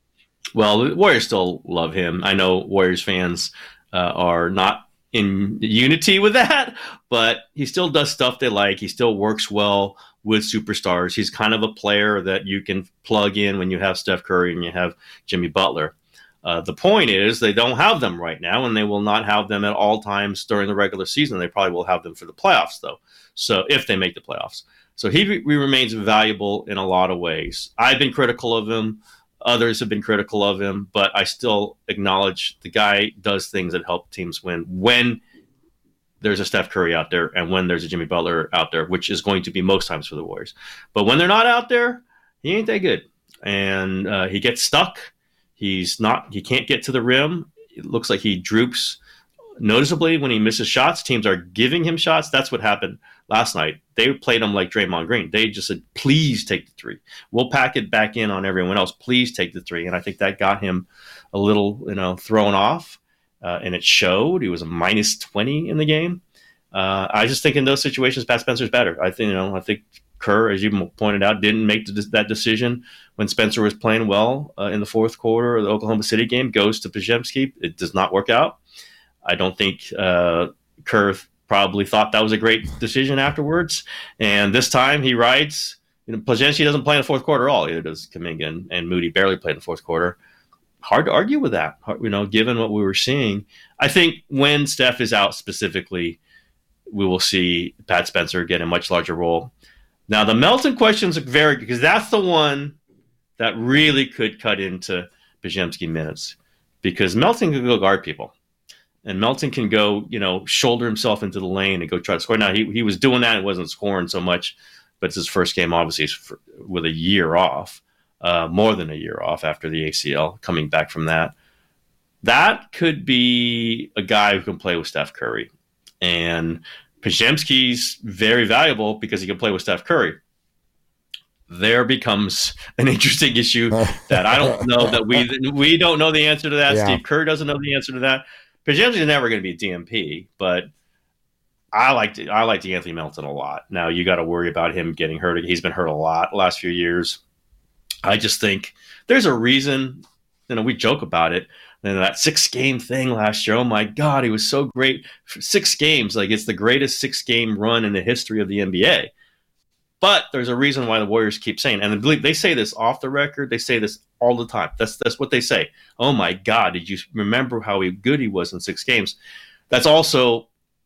Well, the Warriors still love him. I know Warriors fans uh, are not in unity with that, but he still does stuff they like. He still works well with superstars. He's kind of a player that you can plug in when you have Steph Curry and you have Jimmy Butler. Uh, the point is they don't have them right now, and they will not have them at all times during the regular season. They probably will have them for the playoffs, though, so if they make the playoffs. So he, he remains valuable in a lot of ways. I've been critical of him. Others have been critical of him, but I still acknowledge the guy does things that help teams win when there's a Steph Curry out there and when there's a Jimmy Butler out there, which is going to be most times for the Warriors. But when they're not out there, he ain't that good. And uh, he gets stuck. He's not, he can't get to the rim. It looks like he droops noticeably when he misses shots. Teams are giving him shots. That's what happened last night. They played him like Draymond Green. They just said, please take the three. We'll pack it back in on everyone else. Please take the three. And I think that got him a little, you know, thrown off. Uh, and it showed. He was a minus twenty in the game. Uh, I just think in those situations, Pat Spencer's better. I think, you know, I think Kerr, as you pointed out, didn't make the, that decision when Spencer was playing well uh, in the fourth quarter of the Oklahoma City game. Goes to Podziemski. It does not work out. I don't think uh, Kerr probably thought that was a great decision afterwards. And this time he rides. You know, Podziemski doesn't play in the fourth quarter at all. Either does Kuminga, and, and Moody barely played in the fourth quarter. Hard to argue with that, you know, given what we were seeing. I think when Steph is out specifically, we will see Pat Spencer get a much larger role. Now, the Melton question is very, because that's the one that really could cut into Podziemski minutes, because Melton can go guard people. And Melton can go, you know, shoulder himself into the lane and go try to score. Now, he, he was doing that and wasn't scoring so much, but it's his first game, obviously, for, with a year off. Uh, more than a year off after the A C L, coming back from that. That could be a guy who can play with Steph Curry. And Podziemski's very valuable because he can play with Steph Curry. There becomes an interesting issue that I don't know that we we don't know the answer to that. Yeah. Steve Kerr doesn't know the answer to that. Podziemski's never going to be a D M P, but I like I like DeAnthony Melton a lot. Now you got to worry about him getting hurt. He's been hurt a lot the last few years. I just think there's a reason, you know, we joke about it. And that six game thing last year, oh my God, he was so great. Six games, like it's the greatest six game run in the history of the N B A. But there's a reason why the Warriors keep saying, and I believe they say this off the record, they say this all the time. That's that's what they say. Oh my God, did you remember how good he was in six games? That's also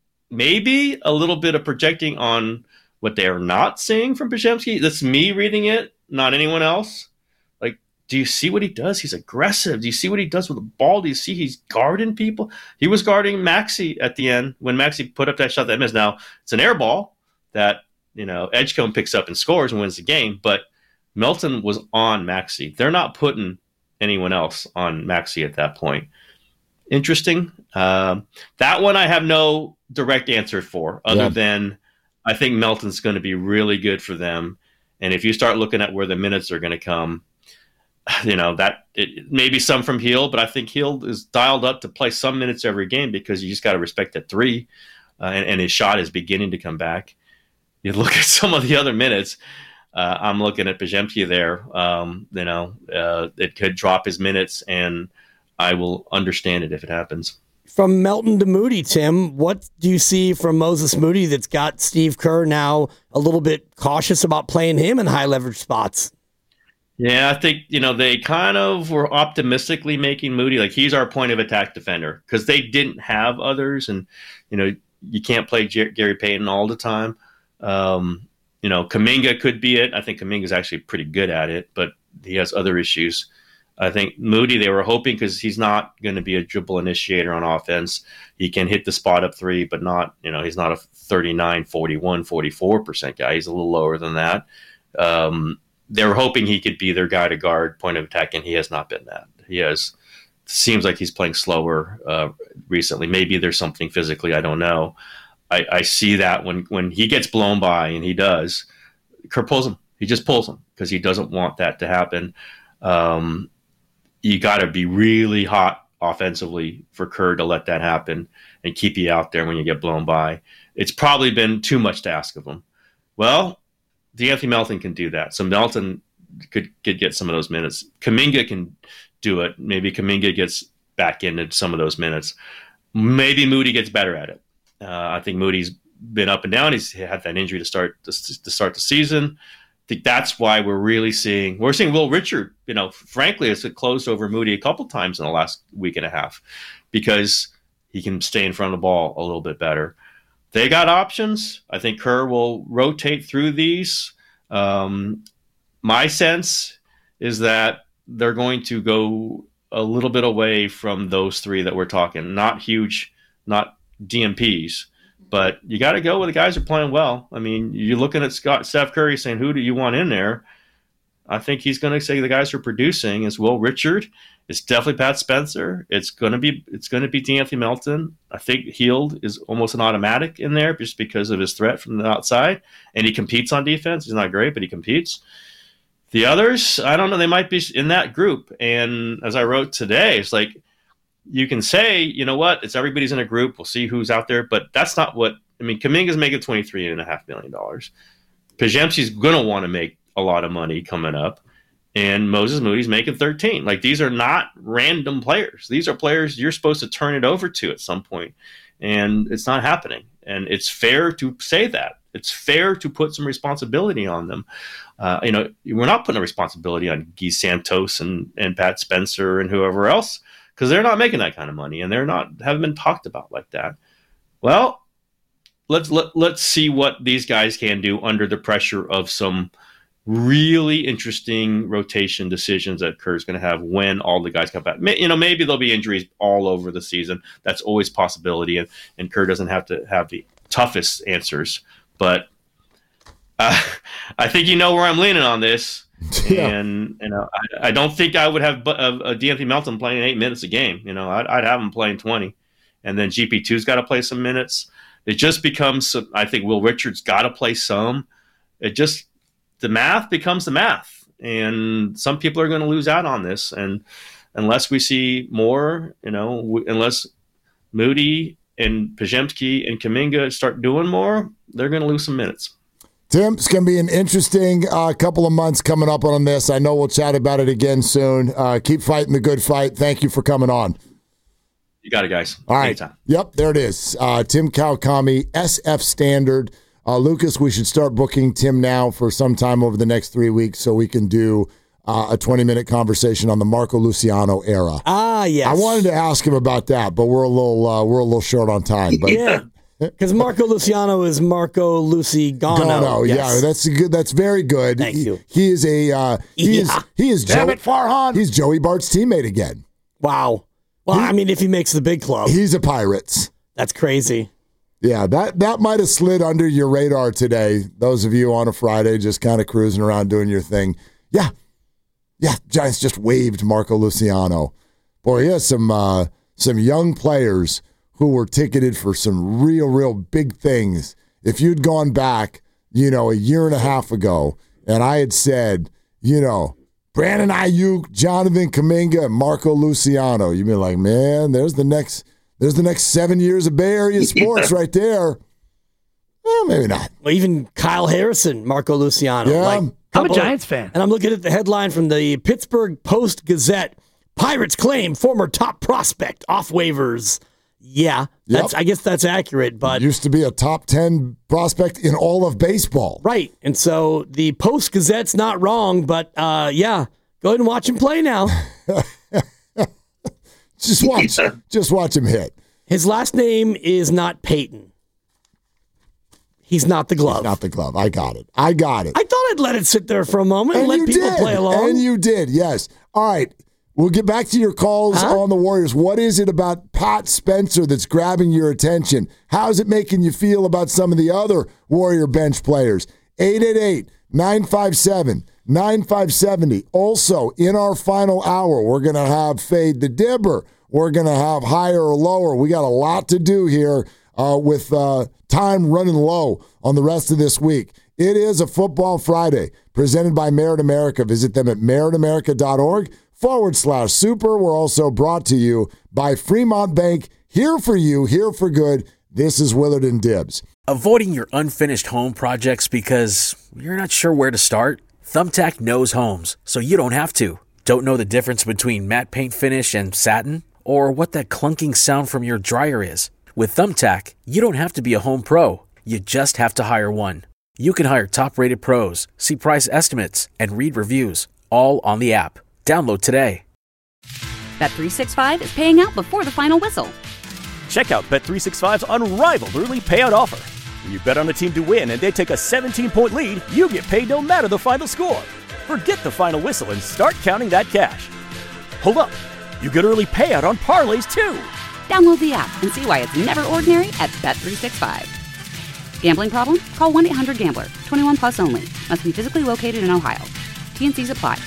maybe a little bit of projecting on what they are not seeing from Podziemski. That's me reading it, not anyone else. Like, do you see what he does? He's aggressive. Do you see what he does with the ball? Do you see he's guarding people? He was guarding Maxey at the end when Maxey put up that shot that missed. Now, it's an air ball that, you know, Edgecombe picks up and scores and wins the game, but Melton was on Maxey. They're not putting anyone else on Maxey at that point. Interesting. Um, that one I have no direct answer for, other yeah. than I think Melton's going to be really good for them. And if you start looking at where the minutes are going to come, you know, that it maybe some from Hield, but I think Hield is dialed up to play some minutes every game because you just got to respect that three, uh, and, and his shot is beginning to come back. You look at some of the other minutes. Uh, I'm looking at Podziemski there. Um, you know, uh, it could drop his minutes, and I will understand it if it happens. From Melton to Moody, Tim, what do you see from Moses Moody that's got Steve Kerr now a little bit cautious about playing him in high leverage spots? Yeah, I think, you know, they kind of were optimistically making Moody like he's our point of attack defender because they didn't have others. And, you know, you can't play Jer- Gary Payton all the time. Um, you know, Kuminga could be it. I think Kuminga is actually pretty good at it, but he has other issues. I think Moody, they were hoping because he's not going to be a dribble initiator on offense. He can hit the spot up three, but not, you know, he's not a thirty-nine, forty-one, forty-four percent guy. He's a little lower than that. Um, they were hoping he could be their guy to guard point of attack, and he has not been that. He has seems like he's playing slower uh, recently. Maybe there's something physically, I don't know. I, I see that when, when he gets blown by, and he does, Kerr pulls him. He just pulls him because he doesn't want that to happen. Um, you got to be really hot offensively for Kerr to let that happen and keep you out there when you get blown by. It's probably been too much to ask of him. Well, DeAnthony Melton can do that. So Melton could, could get some of those minutes. Kuminga can do it. Maybe Kuminga gets back into some of those minutes. Maybe Moody gets better at it. Uh, I think Moody's been up and down. He's had that injury to start to, to start the season. I think that's why we're really seeing we're seeing Will Richard. You know, frankly, it's closed over Moody a couple times in the last week and a half because he can stay in front of the ball a little bit better. They got options. I think Kerr will rotate through these. Um, my sense is that they're going to go a little bit away from those three that we're talking. Not huge, not D M Ps, but you got to go with the guys who are playing well. I mean, you're looking at Scott, Steph Curry saying, who do you want in there? I think he's going to say the guys who are producing is Will Richard. It's definitely Pat Spencer. It's going to be it's going to be DeAnthony Melton. I think Hield is almost an automatic in there just because of his threat from the outside, and he competes on defense. He's not great, but he competes. The others, I don't know. They might be in that group. And as I wrote today, it's like you can say, you know what, it's everybody's in a group. We'll see who's out there, but that's not what I mean. Kuminga's making twenty-three and a half million dollars. Podziemski's going to want to make a lot of money coming up. And Moses Moody's making thirteen. Like, these are not random players. These are players you're supposed to turn it over to at some point. And it's not happening. And it's fair to say that. It's fair to put some responsibility on them. Uh, you know, we're not putting a responsibility on Guy Santos and, and Pat Spencer and whoever else because they're not making that kind of money and they're not haven't been talked about like that. Well, let's let, let's see what these guys can do under the pressure of some really interesting rotation decisions that Kerr's going to have when all the guys come back. You know, maybe there'll be injuries all over the season. That's always a possibility, and, and Kerr doesn't have to have the toughest answers. But uh, I think you know where I'm leaning on this. Yeah. And you know, I, I don't think I would have a, a DeAnthony Melton playing eight minutes a game. You know, I'd, I'd have him playing twenty, and then G P two's got to play some minutes. It just becomes. I think Will Richard's got to play some. It just the math becomes the math, and some people are going to lose out on this. And unless we see more, you know, w- unless Moody and Podziemski and Kuminga start doing more, they're going to lose some minutes. Tim, it's going to be an interesting uh, couple of months coming up on this. I know we'll chat about it again soon. Uh, keep fighting the good fight. Thank you for coming on. You got it, guys. All right. Anytime. Yep, there it is. Uh, Tim Kawakami, S F Standard. Uh, Lucas, we should start booking Tim now for some time over the next three weeks so we can do uh, a twenty-minute conversation on the Marco Luciano era. Ah, yes. I wanted to ask him about that, but we're a little uh, we're a little short on time. But yeah, because Marco Luciano is Marco Lucy Gano. Gano, yes. Yeah, that's good. That's very good. Thank he, you. He is a uh, he yeah. is he is Damn Joey, it, Farhan. He's Joey Bart's teammate again. Wow. Well, he, I mean, if he makes the big club, he's a Pirates. That's crazy. Yeah, that, that might have slid under your radar today. Those of you on a Friday just kind of cruising around doing your thing. Yeah. Yeah, Giants just waived Marco Luciano. Boy, he has some uh, some young players who were ticketed for some real, real big things. If you'd gone back, you know, a year and a half ago, and I had said, you know, Brandon Ayuk, Jonathan Kuminga, and Marco Luciano, you'd be like, man, there's the next – There's the next seven years of Bay Area sports yeah. right there. Well, maybe not. Well, even Kyle Harrison, Marco Luciano. Yeah. Like, I'm a Giants fan. And I'm looking at the headline from the Pittsburgh Post-Gazette. Pirates claim former top prospect off waivers. Yeah, that's. Yep. I guess that's accurate. But used to be a top ten prospect in all of baseball. Right. And so the Post-Gazette's not wrong, but uh, yeah, go ahead and watch him play now. Just watch, just watch him hit. His last name is not Peyton. He's not the glove. He's not the glove. I got it. I got it. I thought I'd let it sit there for a moment and, and let people did. play along. And you did, yes. All right. We'll get back to your calls huh? on the Warriors. What is it about Pat Spencer that's grabbing your attention? How's it making you feel about some of the other Warrior bench players? eight eight eight, nine five seven, nine five seven zero. Also, in our final hour, we're going to have Fade the Dibber. We're going to have Higher or Lower. We got a lot to do here uh, with uh, time running low on the rest of this week. It is a Football Friday presented by Merit America. Visit them at meritamerica.org forward slash super. We're also brought to you by Fremont Bank. Here for you, here for good. This is Willard and Dibs. Avoiding your unfinished home projects because you're not sure where to start? Thumbtack knows homes, so you don't have to. Don't know the difference between matte paint finish and satin? Or what that clunking sound from your dryer is? With Thumbtack, you don't have to be a home pro. You just have to hire one. You can hire top-rated pros, see price estimates, and read reviews, all on the app. Download today. Bet three sixty-five is paying out before the final whistle. Check out Bet three sixty-five's unrivaled early payout offer. When you bet on a team to win and they take a seventeen-point lead, you get paid no matter the final score. Forget the final whistle and start counting that cash. Hold up. You get early payout on parlays, too. Download the app and see why it's never ordinary at Bet three sixty-five. Gambling problem? Call one eight hundred gambler. twenty-one plus only. Must be physically located in Ohio. T and C's apply.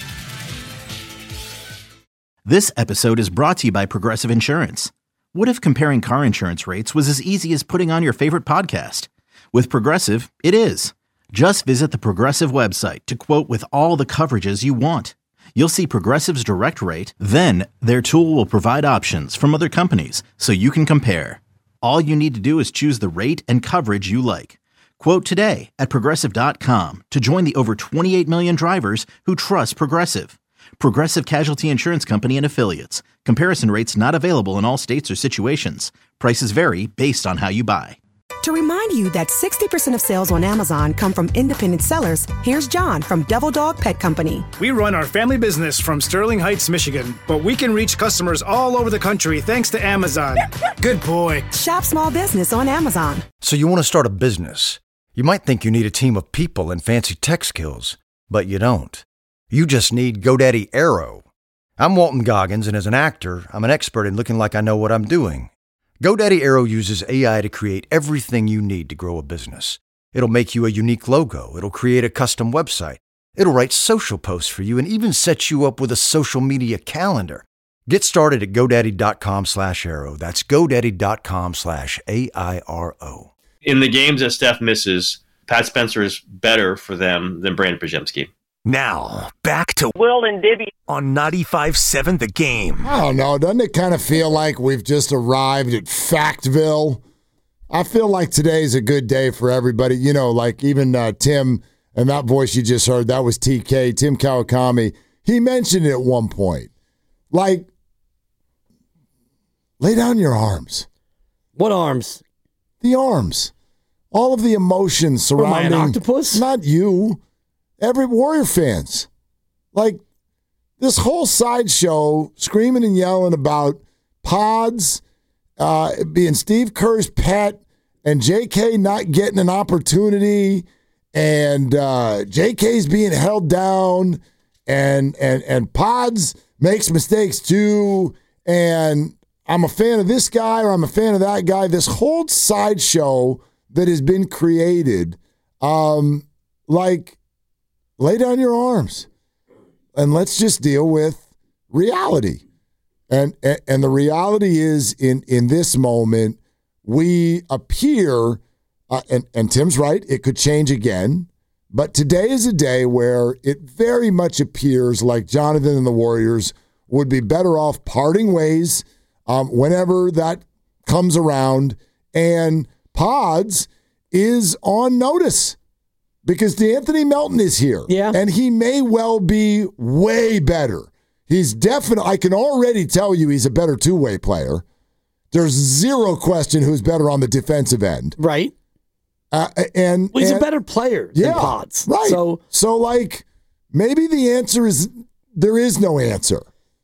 This episode is brought to you by Progressive Insurance. What if comparing car insurance rates was as easy as putting on your favorite podcast? With Progressive, it is. Just visit the Progressive website to quote with all the coverages you want. You'll see Progressive's direct rate, then their tool will provide options from other companies so you can compare. All you need to do is choose the rate and coverage you like. Quote today at Progressive dot com to join the over twenty-eight million drivers who trust Progressive. Progressive Casualty Insurance Company and Affiliates. Comparison rates not available in all states or situations. Prices vary based on how you buy. To remind you that sixty percent of sales on Amazon come from independent sellers, here's John from Devil Dog Pet Company. We run our family business from Sterling Heights, Michigan, but we can reach customers all over the country thanks to Amazon. Good boy. Shop small business on Amazon. So you want to start a business. You might think you need a team of people and fancy tech skills, but you don't. You just need GoDaddy Aero. I'm Walton Goggins, and as an actor, I'm an expert in looking like I know what I'm doing. GoDaddy Aero uses A I to create everything you need to grow a business. It'll make you a unique logo. It'll create a custom website. It'll write social posts for you and even set you up with a social media calendar. Get started at GoDaddy.com slash Aero. That's GoDaddy.com slash A I R O. In the games that Steph misses, Pat Spencer is better for them than Brandon Pajemski. Now, back to Will and Dibby on ninety-five seven The Game. I don't know. Doesn't it kind of feel like we've just arrived at Factville? I feel like today's a good day for everybody. You know, like even uh, Tim, and that voice you just heard, that was T K, Tim Kawakami. He mentioned it at one point. Like, lay down your arms. What arms? The arms. All of the emotions surrounding. Am I an octopus? Not you. Every Warrior fans. Like, this whole sideshow screaming and yelling about Pods uh, being Steve Kerr's pet and J K not getting an opportunity and uh, J K's being held down and, and, and Pods makes mistakes too and I'm a fan of this guy or I'm a fan of that guy. This whole sideshow that has been created, um, like, lay down your arms and let's just deal with reality. And and the reality is in, in this moment, we appear, uh, and, and Tim's right, it could change again. But today is a day where it very much appears like Jonathan and the Warriors would be better off parting ways um, whenever that comes around. And Pods is on notice. Because DeAnthony Melton is here. Yeah. And he may well be way better. He's definitely, I can already tell you he's a better two-way player. There's zero question who's better on the defensive end. Right. Uh, and well, he's and, a better player yeah, than Pods. Right. So, so, like, maybe the answer is there is no answer.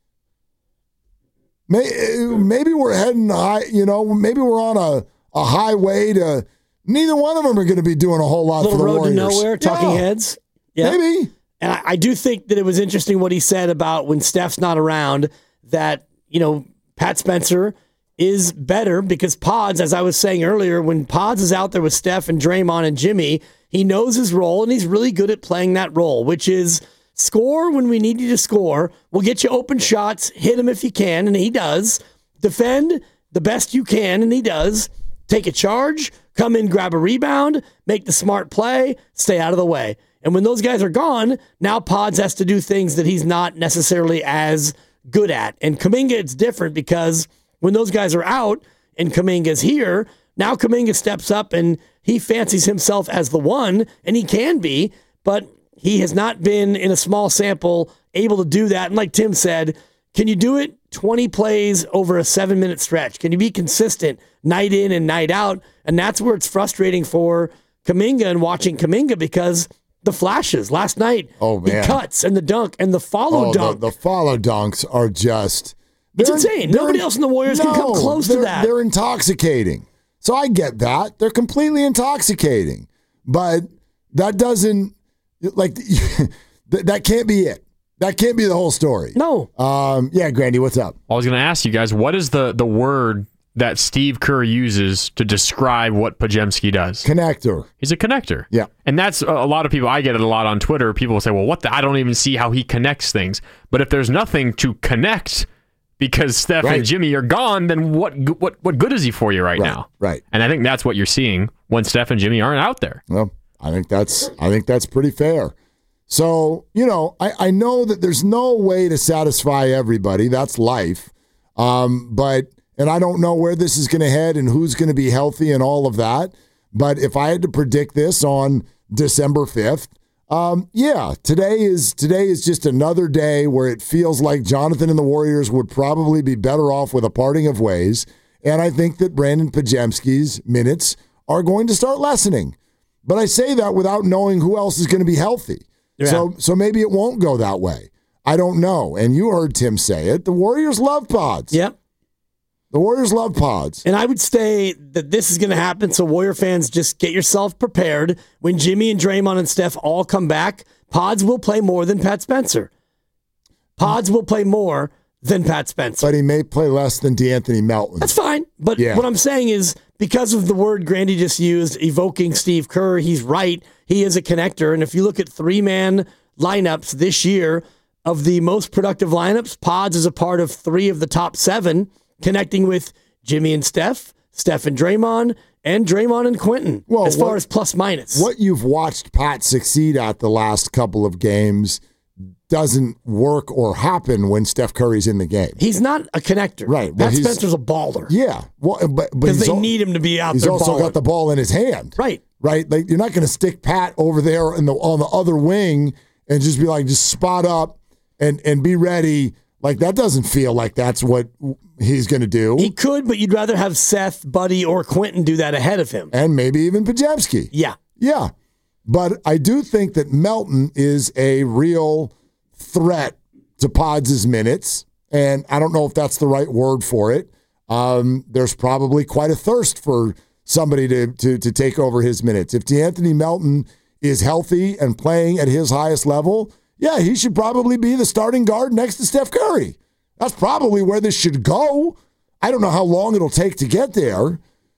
Maybe we're heading high, you know, maybe we're on a, a highway to. Neither one of them are going to be doing a whole lot Little for the road Warriors. to nowhere, talking yeah. heads. Yeah. Maybe. And I, I do think that it was interesting what he said about when Steph's not around that, you know, Pat Spencer is better because Pods, as I was saying earlier, when Pods is out there with Steph and Draymond and Jimmy, he knows his role and he's really good at playing that role, which is Score when we need you to score. We'll get you open shots. Hit him if you can, and he does. Defend the best you can, and he does. Take a charge. Come in, grab a rebound. Make the smart play. Stay out of the way. And when those guys are gone, now Pods has to do things that he's not necessarily as good at. And Kuminga, it's different because when those guys are out and Kuminga's here, now Kuminga steps up and he fancies himself as the one, and he can be, but he has not been in a small sample able to do that. And like Tim said, can you do it twenty plays over a seven-minute stretch? Can you be consistent night in and night out? And that's where it's frustrating for Kuminga and watching Kuminga because the flashes last night, oh, man. the cuts and the dunk and the follow oh, dunk. The, the follow dunks are just... It's insane. Nobody else in the Warriors no, can come close to that. They're intoxicating. So I get that. They're completely intoxicating. But that doesn't... Like, that can't be it. That can't be the whole story. No. Um, yeah, Grandy, what's up? I was going to ask you guys, what is the, the word that Steve Kerr uses to describe what Podziemski does? Connector. He's a connector. Yeah. And that's a lot of people, I get it a lot on Twitter. People will say, well, what the, I don't even see how he connects things. But if there's nothing to connect because Steph right. and Jimmy are gone, then what, what, what good is he for you right, right now? Right. And I think that's what you're seeing when Steph and Jimmy aren't out there. Well, I think that's, I think that's pretty fair. So, you know, I, I know that there's no way to satisfy everybody. That's life. Um, but, and I don't know where this is going to head and who's going to be healthy and all of that. But if I had to predict this on December fifth, um, yeah, today is today is just another day where it feels like Jonathan and the Warriors would probably be better off with a parting of ways. And I think that Brandon Podziemski's minutes are going to start lessening. But I say that without knowing who else is going to be healthy. Yeah. So so maybe it won't go that way. I don't know. And you heard Tim say it. The Warriors love pods. Yep. The Warriors love pods. And I would say that this is going to happen, so Warrior fans, just get yourself prepared. When Jimmy and Draymond and Steph all come back, pods will play more than Pat Spencer. Pods will play more than Pat Spencer. But he may play less than DeAnthony Melton. That's fine. But yeah. What I'm saying is, because of the word Grandy just used, evoking Steve Kerr, he's right. He is a connector. And if you look at three-man lineups this year, of the most productive lineups, Pods is a part of three of the top seven, connecting with Jimmy and Steph, Steph and Draymond, and Draymond and Quentin, well, as far what, as plus minus. What you've watched Pat succeed at the last couple of games doesn't work or happen when Steph Curry's in the game. He's not a connector. Right. Well, Pat Spencer's a baller. Yeah. Well, but because they al- need him to be out he's there He's also balling. got the ball in his hand. Right. Right? Like, you're not going to stick Pat over there in the on the other wing and just be like, just spot up and, and be ready. Like, that doesn't feel like that's what he's going to do. He could, but you'd rather have Seth, Buddy, or Quentin do that ahead of him. And maybe even Podziemski. Yeah. Yeah. But I do think that Melton is a real threat to Pods' minutes. And I don't know if that's the right word for it. Um, there's probably quite a thirst for somebody to, to, to take over his minutes. If DeAnthony Melton is healthy and playing at his highest level, yeah, he should probably be the starting guard next to Steph Curry. That's probably where this should go. I don't know how long it'll take to get there,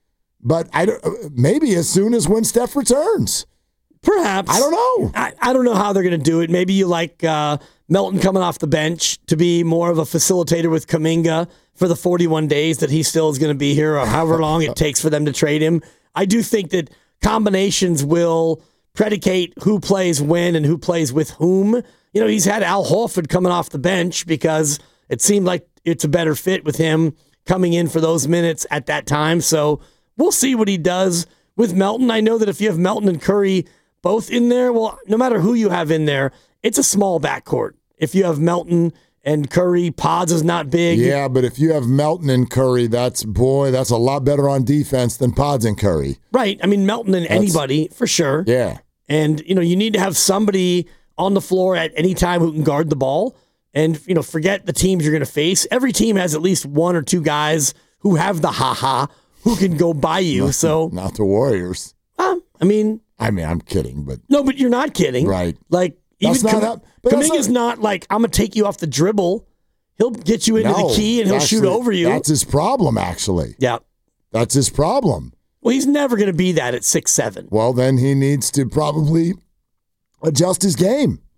but I don't, maybe as soon as when Steph returns. Perhaps. I don't know. I, I don't know how they're going to do it. Maybe you like uh, Melton coming off the bench to be more of a facilitator with Kuminga for the forty-one days that he still is going to be here, or however long it takes for them to trade him. I do think that combinations will predicate who plays when and who plays with whom. You know, he's had Al Horford coming off the bench because it seemed like it's a better fit with him coming in for those minutes at that time. So we'll see what he does with Melton. I know that if you have Melton and Curry both in there, well, no matter who you have in there, it's a small backcourt. If you have Melton and Curry, Pods is not big. Yeah, but if you have Melton and Curry, that's, boy, that's a lot better on defense than Pods and Curry. Right. I mean, Melton and that's, anybody, for sure. Yeah. And, you know, you need to have somebody on the floor at any time who can guard the ball. And, you know, forget the teams you're going to face. Every team has at least one or two guys who have the ha-ha, who can go by you. Not, so not the Warriors. Uh, I mean. I mean, I'm kidding, but. No, but you're not kidding. Right. Like, that's even not Kam- Kuminga's not, not like, I'm going to take you off the dribble. He'll get you into no, the key and he'll shoot the, over you. That's his problem, actually. Yeah. That's his problem. Well, he's never going to be that at six seven. Well, then he needs to probably adjust his game,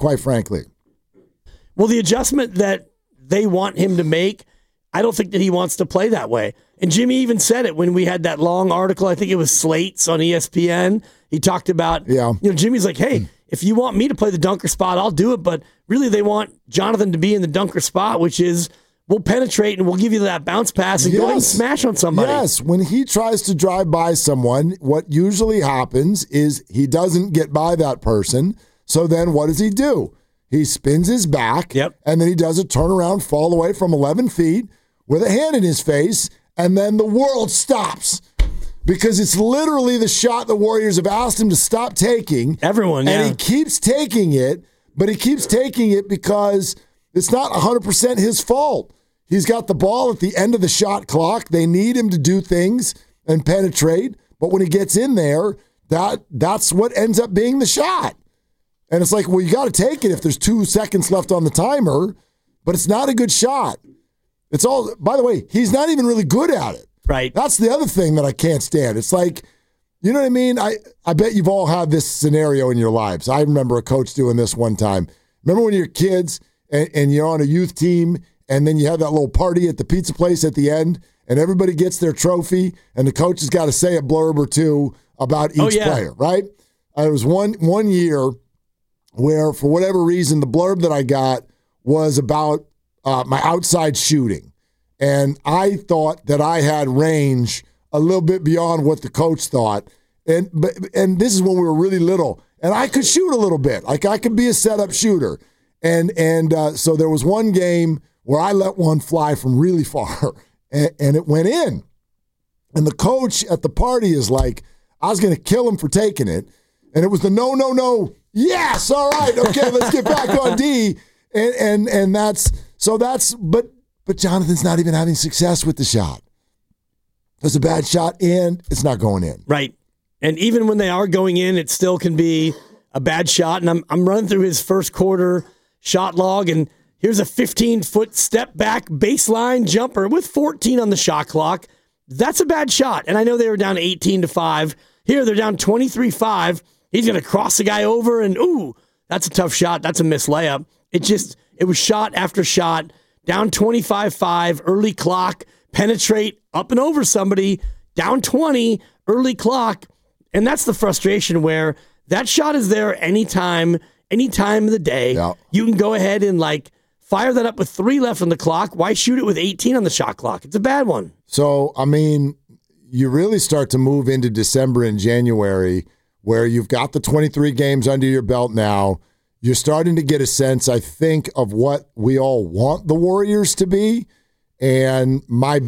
quite frankly. Well, the adjustment that they want him to make, I don't think that he wants to play that way. And Jimmy even said it when we had that long article. I think it was Slate's on E S P N. He talked about, yeah. you know, Jimmy's like, hey, if you want me to play the dunker spot, I'll do it. But really, they want Jonathan to be in the dunker spot, which is we'll penetrate and we'll give you that bounce pass and yes. go ahead and smash on somebody. Yes, when he tries to drive by someone, what usually happens is he doesn't get by that person. So then what does he do? He spins his back, yep. and then he does a turnaround fall away from eleven feet with a hand in his face, and then the world stops. Because it's literally the shot the Warriors have asked him to stop taking. Everyone, yeah. And he keeps taking it, but he keeps taking it because it's not one hundred percent his fault. He's got the ball at the end of the shot clock. They need him to do things and penetrate, but when he gets in there, that that's what ends up being the shot. And it's like, well, you got to take it if there's two seconds left on the timer, but it's not a good shot. It's all, by the way, he's not even really good at it. Right. That's the other thing that I can't stand. It's like, you know what I mean? I, I bet you've all had this scenario in your lives. I remember a coach doing this one time. Remember when you're kids and, and you're on a youth team and then you have that little party at the pizza place at the end and everybody gets their trophy and the coach has got to say a blurb or two about each oh, yeah. player, right? Uh, there was one one year where, for whatever reason, the blurb that I got was about uh, my outside shooting. And I thought that I had range a little bit beyond what the coach thought. And but and this is when we were really little. And I could shoot a little bit. Like, I could be a setup shooter. And and uh, so there was one game where I let one fly from really far, and, and it went in. And the coach at the party is like, I was going to kill him for taking it. And it was the no, no, no. Yes, all right, okay, let's get back on D. And and and that's so that's but but Jonathan's not even having success with the shot. It's a bad shot and it's not going in. Right. And even when they are going in, it still can be a bad shot. And I'm I'm running through his first quarter shot log, and here's a fifteen-foot step back baseline jumper with fourteen on the shot clock. That's a bad shot. And I know they were down eighteen to five. Here they're down twenty-three five. He's going to cross the guy over, and ooh, that's a tough shot. That's a missed layup. It just, it was shot after shot, down twenty-five five, early clock, penetrate up and over somebody, down twenty, early clock. And that's the frustration where that shot is there anytime, any time of the day. Yeah. You can go ahead and like fire that up with three left on the clock. Why shoot it with eighteen on the shot clock? It's a bad one. So, I mean, you really start to move into December and January where you've got the twenty-three games under your belt now. You're starting to get a sense, I think, of what we all want the Warriors to be. And my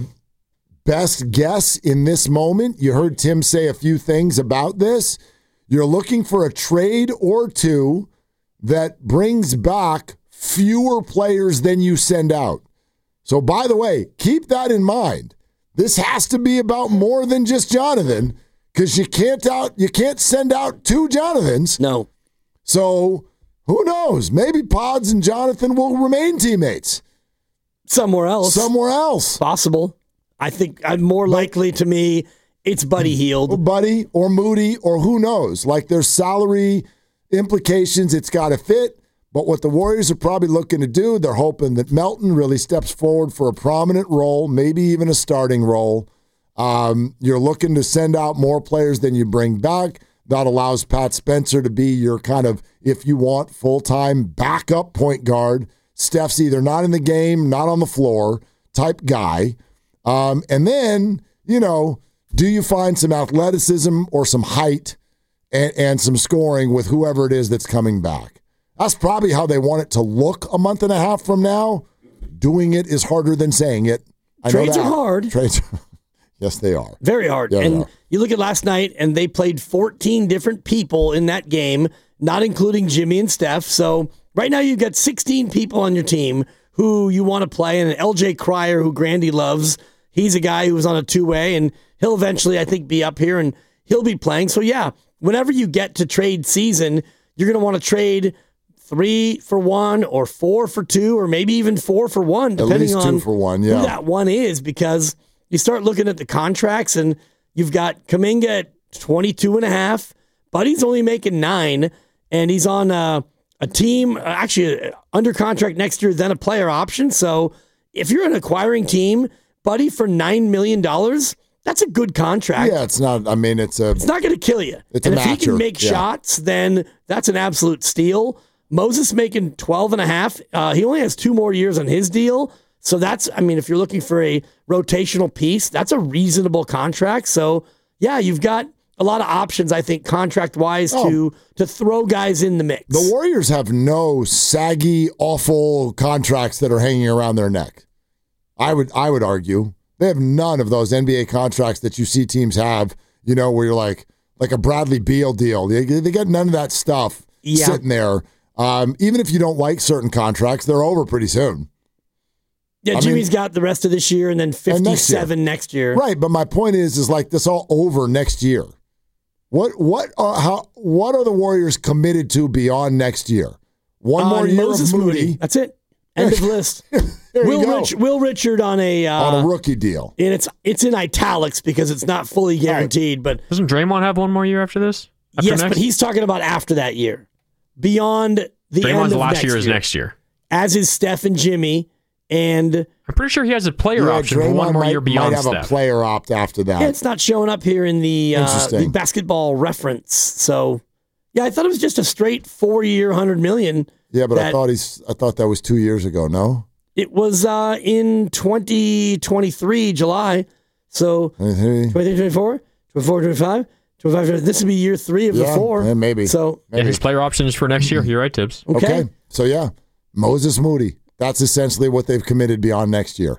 best guess in this moment, you heard Tim say a few things about this. You're looking for a trade or two that brings back fewer players than you send out. So, by the way, keep that in mind. This has to be about more than just Jonathan, because you can't out you can't send out two Jonathans. No. So who knows? Maybe Pods and Jonathan will remain teammates somewhere else. Somewhere else, possible. I think I'm more likely to me it's Buddy Hield, or Buddy, or Moody, or who knows? Like, there's salary implications. It's got to fit. But what the Warriors are probably looking to do, they're hoping that Melton really steps forward for a prominent role, maybe even a starting role. Um, you're looking to send out more players than you bring back. That allows Pat Spencer to be your kind of, if you want, full-time backup point guard. Steph's either not in the game, not on the floor type guy. Um, and then, you know, do you find some athleticism or some height and, and some scoring with whoever it is that's coming back? That's probably how they want it to look a month and a half from now. Doing it is harder than saying it. I Trades know that. are hard. Trades Yes, they are. Very hard. Yeah, and you look at last night, and they played fourteen different people in that game, not including Jimmy and Steph. So right now you've got sixteen people on your team who you want to play, and L J Cryer, who Grandy loves. He's a guy who was on a two-way, and he'll eventually, I think, be up here, and he'll be playing. So, yeah, whenever you get to trade season, you're going to want to trade three for one or four for two or maybe even four for one, depending At least on two for one, yeah. who that one is, because you start looking at the contracts and you've got Kuminga at twenty-two and a half. Buddy's only making nine, and he's on a, a team, uh, actually uh, under contract next year, then a player option. So if you're an acquiring team, buddy, for nine million dollars, that's a good contract. Yeah, it's not, I mean, it's a... It's not going to kill you. It's and a if he matcher. can make Yeah. shots, then that's an absolute steal. Moses making twelve and a half. Uh, he only has two more years on his deal. So that's, I mean, if you're looking for a rotational piece, that's a reasonable contract. So, yeah, you've got a lot of options, I think, contract-wise, Oh. to to throw guys in the mix. The Warriors have no saggy, awful contracts that are hanging around their neck. I would I would argue. They have none of those N B A contracts that you see teams have, you know, where you're like, like a Bradley Beal deal. They, they get none of that stuff Yeah. sitting there. Um, even if you don't like certain contracts, they're over pretty soon. Yeah, I Jimmy's mean- got the rest of this year and then And next year. fifty-seven next year. Right, but my point is, is like this all over next year. What what are how what are the Warriors committed to beyond next year? One On more year Moses of Moody. Moody. That's it. End of list. There Will, you go. Rich, Will Richard on a uh, On a rookie deal. and it's it's in italics because it's not fully guaranteed. But Doesn't Draymond have one more year after this? After yes, next? but he's talking about after that year, beyond the end Draymond's of last next year is year. next year. As is Steph and Jimmy, and I'm pretty sure he has a player Yeah, option for one Draymond more might, year beyond might have Steph. a player opt after that. yeah, it's not showing up here in the uh, Interesting. the basketball reference. So yeah, I thought it was just a straight four year, hundred million. yeah, but I that- thought he's I thought that was two years ago. No, It was uh, in twenty twenty-three, July. So Mhm. twenty-three, twenty-four, twenty-four, twenty-five, twenty-five, twenty-five. This would be year three of the Yeah, four. yeah, maybe. So, Yeah, his player option is for next year. You're right, Tibbs. okay. okay. So yeah, Moses Moody. That's essentially what they've committed beyond next year.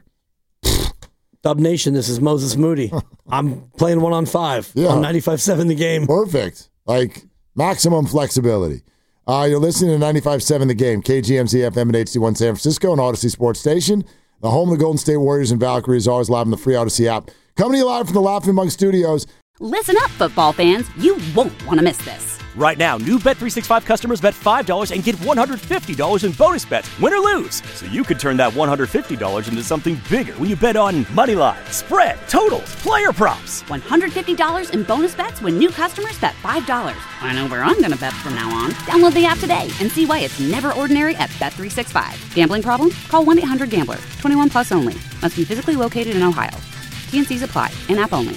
Dub Nation, this is Moses Moody. I'm playing one on five Yeah. on ninety-five seven The Game. Perfect. Like maximum flexibility. Uh, you're listening to ninety-five seven The Game, K G M Z F M and H D one San Francisco and Odyssey Sports Station. The home of the Golden State Warriors and Valkyries, always live in the free Odyssey app. Coming to you live from the Laughing Monk Studios. Listen up, football fans. You won't want to miss this. Right now, new Bet three sixty-five customers bet five dollars and get one hundred fifty dollars in bonus bets, win or lose. So you could turn that one hundred fifty dollars into something bigger when you bet on money line, spread, totals, player props. one hundred fifty dollars in bonus bets when new customers bet five dollars. I know where I'm going to bet from now on. Download the app today and see why it's never ordinary at Bet three sixty-five. Gambling problem? Call one eight hundred gambler. twenty-one plus only. Must be physically located in Ohio. T N Cs apply. In-app only.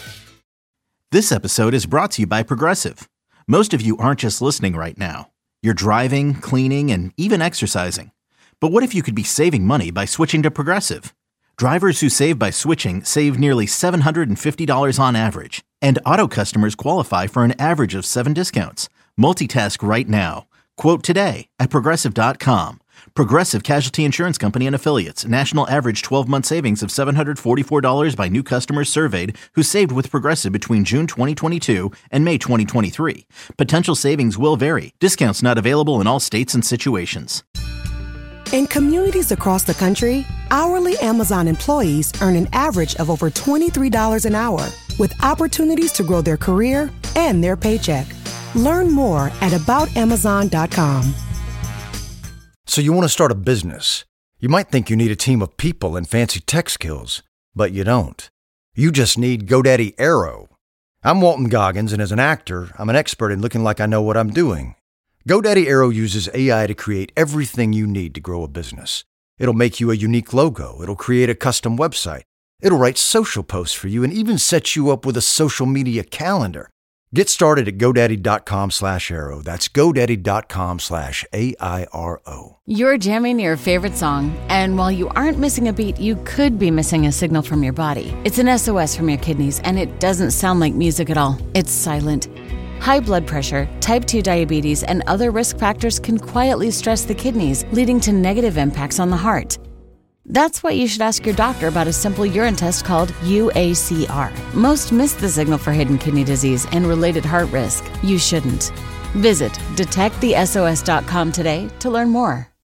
This episode is brought to you by Progressive. Most of you aren't just listening right now. You're driving, cleaning, and even exercising. But what if you could be saving money by switching to Progressive? Drivers who save by switching save nearly seven hundred fifty dollars on average. And auto customers qualify for an average of seven discounts. Multitask right now. Quote today at Progressive dot com. Progressive Casualty Insurance Company and Affiliates. National average twelve-month savings of seven hundred forty-four dollars by new customers surveyed who saved with Progressive between June twenty twenty-two and May twenty twenty-three. Potential savings will vary. Discounts not available in all states and situations. In communities across the country, hourly Amazon employees earn an average of over twenty-three dollars an hour, with opportunities to grow their career and their paycheck. Learn more at about amazon dot com. So you want to start a business. You might think you need a team of people and fancy tech skills, but you don't. You just need GoDaddy Aero. I'm Walton Goggins, and as an actor, I'm an expert in looking like I know what I'm doing. GoDaddy Aero uses A I to create everything you need to grow a business. It'll make you a unique logo. It'll create a custom website. It'll write social posts for you and even set you up with a social media calendar. Get started at GoDaddy.com slash Aero. That's GoDaddy.com slash A I R O. You're jamming your favorite song, and while you aren't missing a beat, you could be missing a signal from your body. It's an S O S from your kidneys, and it doesn't sound like music at all. It's silent. High blood pressure, type two diabetes, and other risk factors can quietly stress the kidneys, leading to negative impacts on the heart. That's why you should ask your doctor about a simple urine test called U A C R. Most miss the signal for hidden kidney disease and related heart risk. You shouldn't. Visit detect the S O S dot com today to learn more.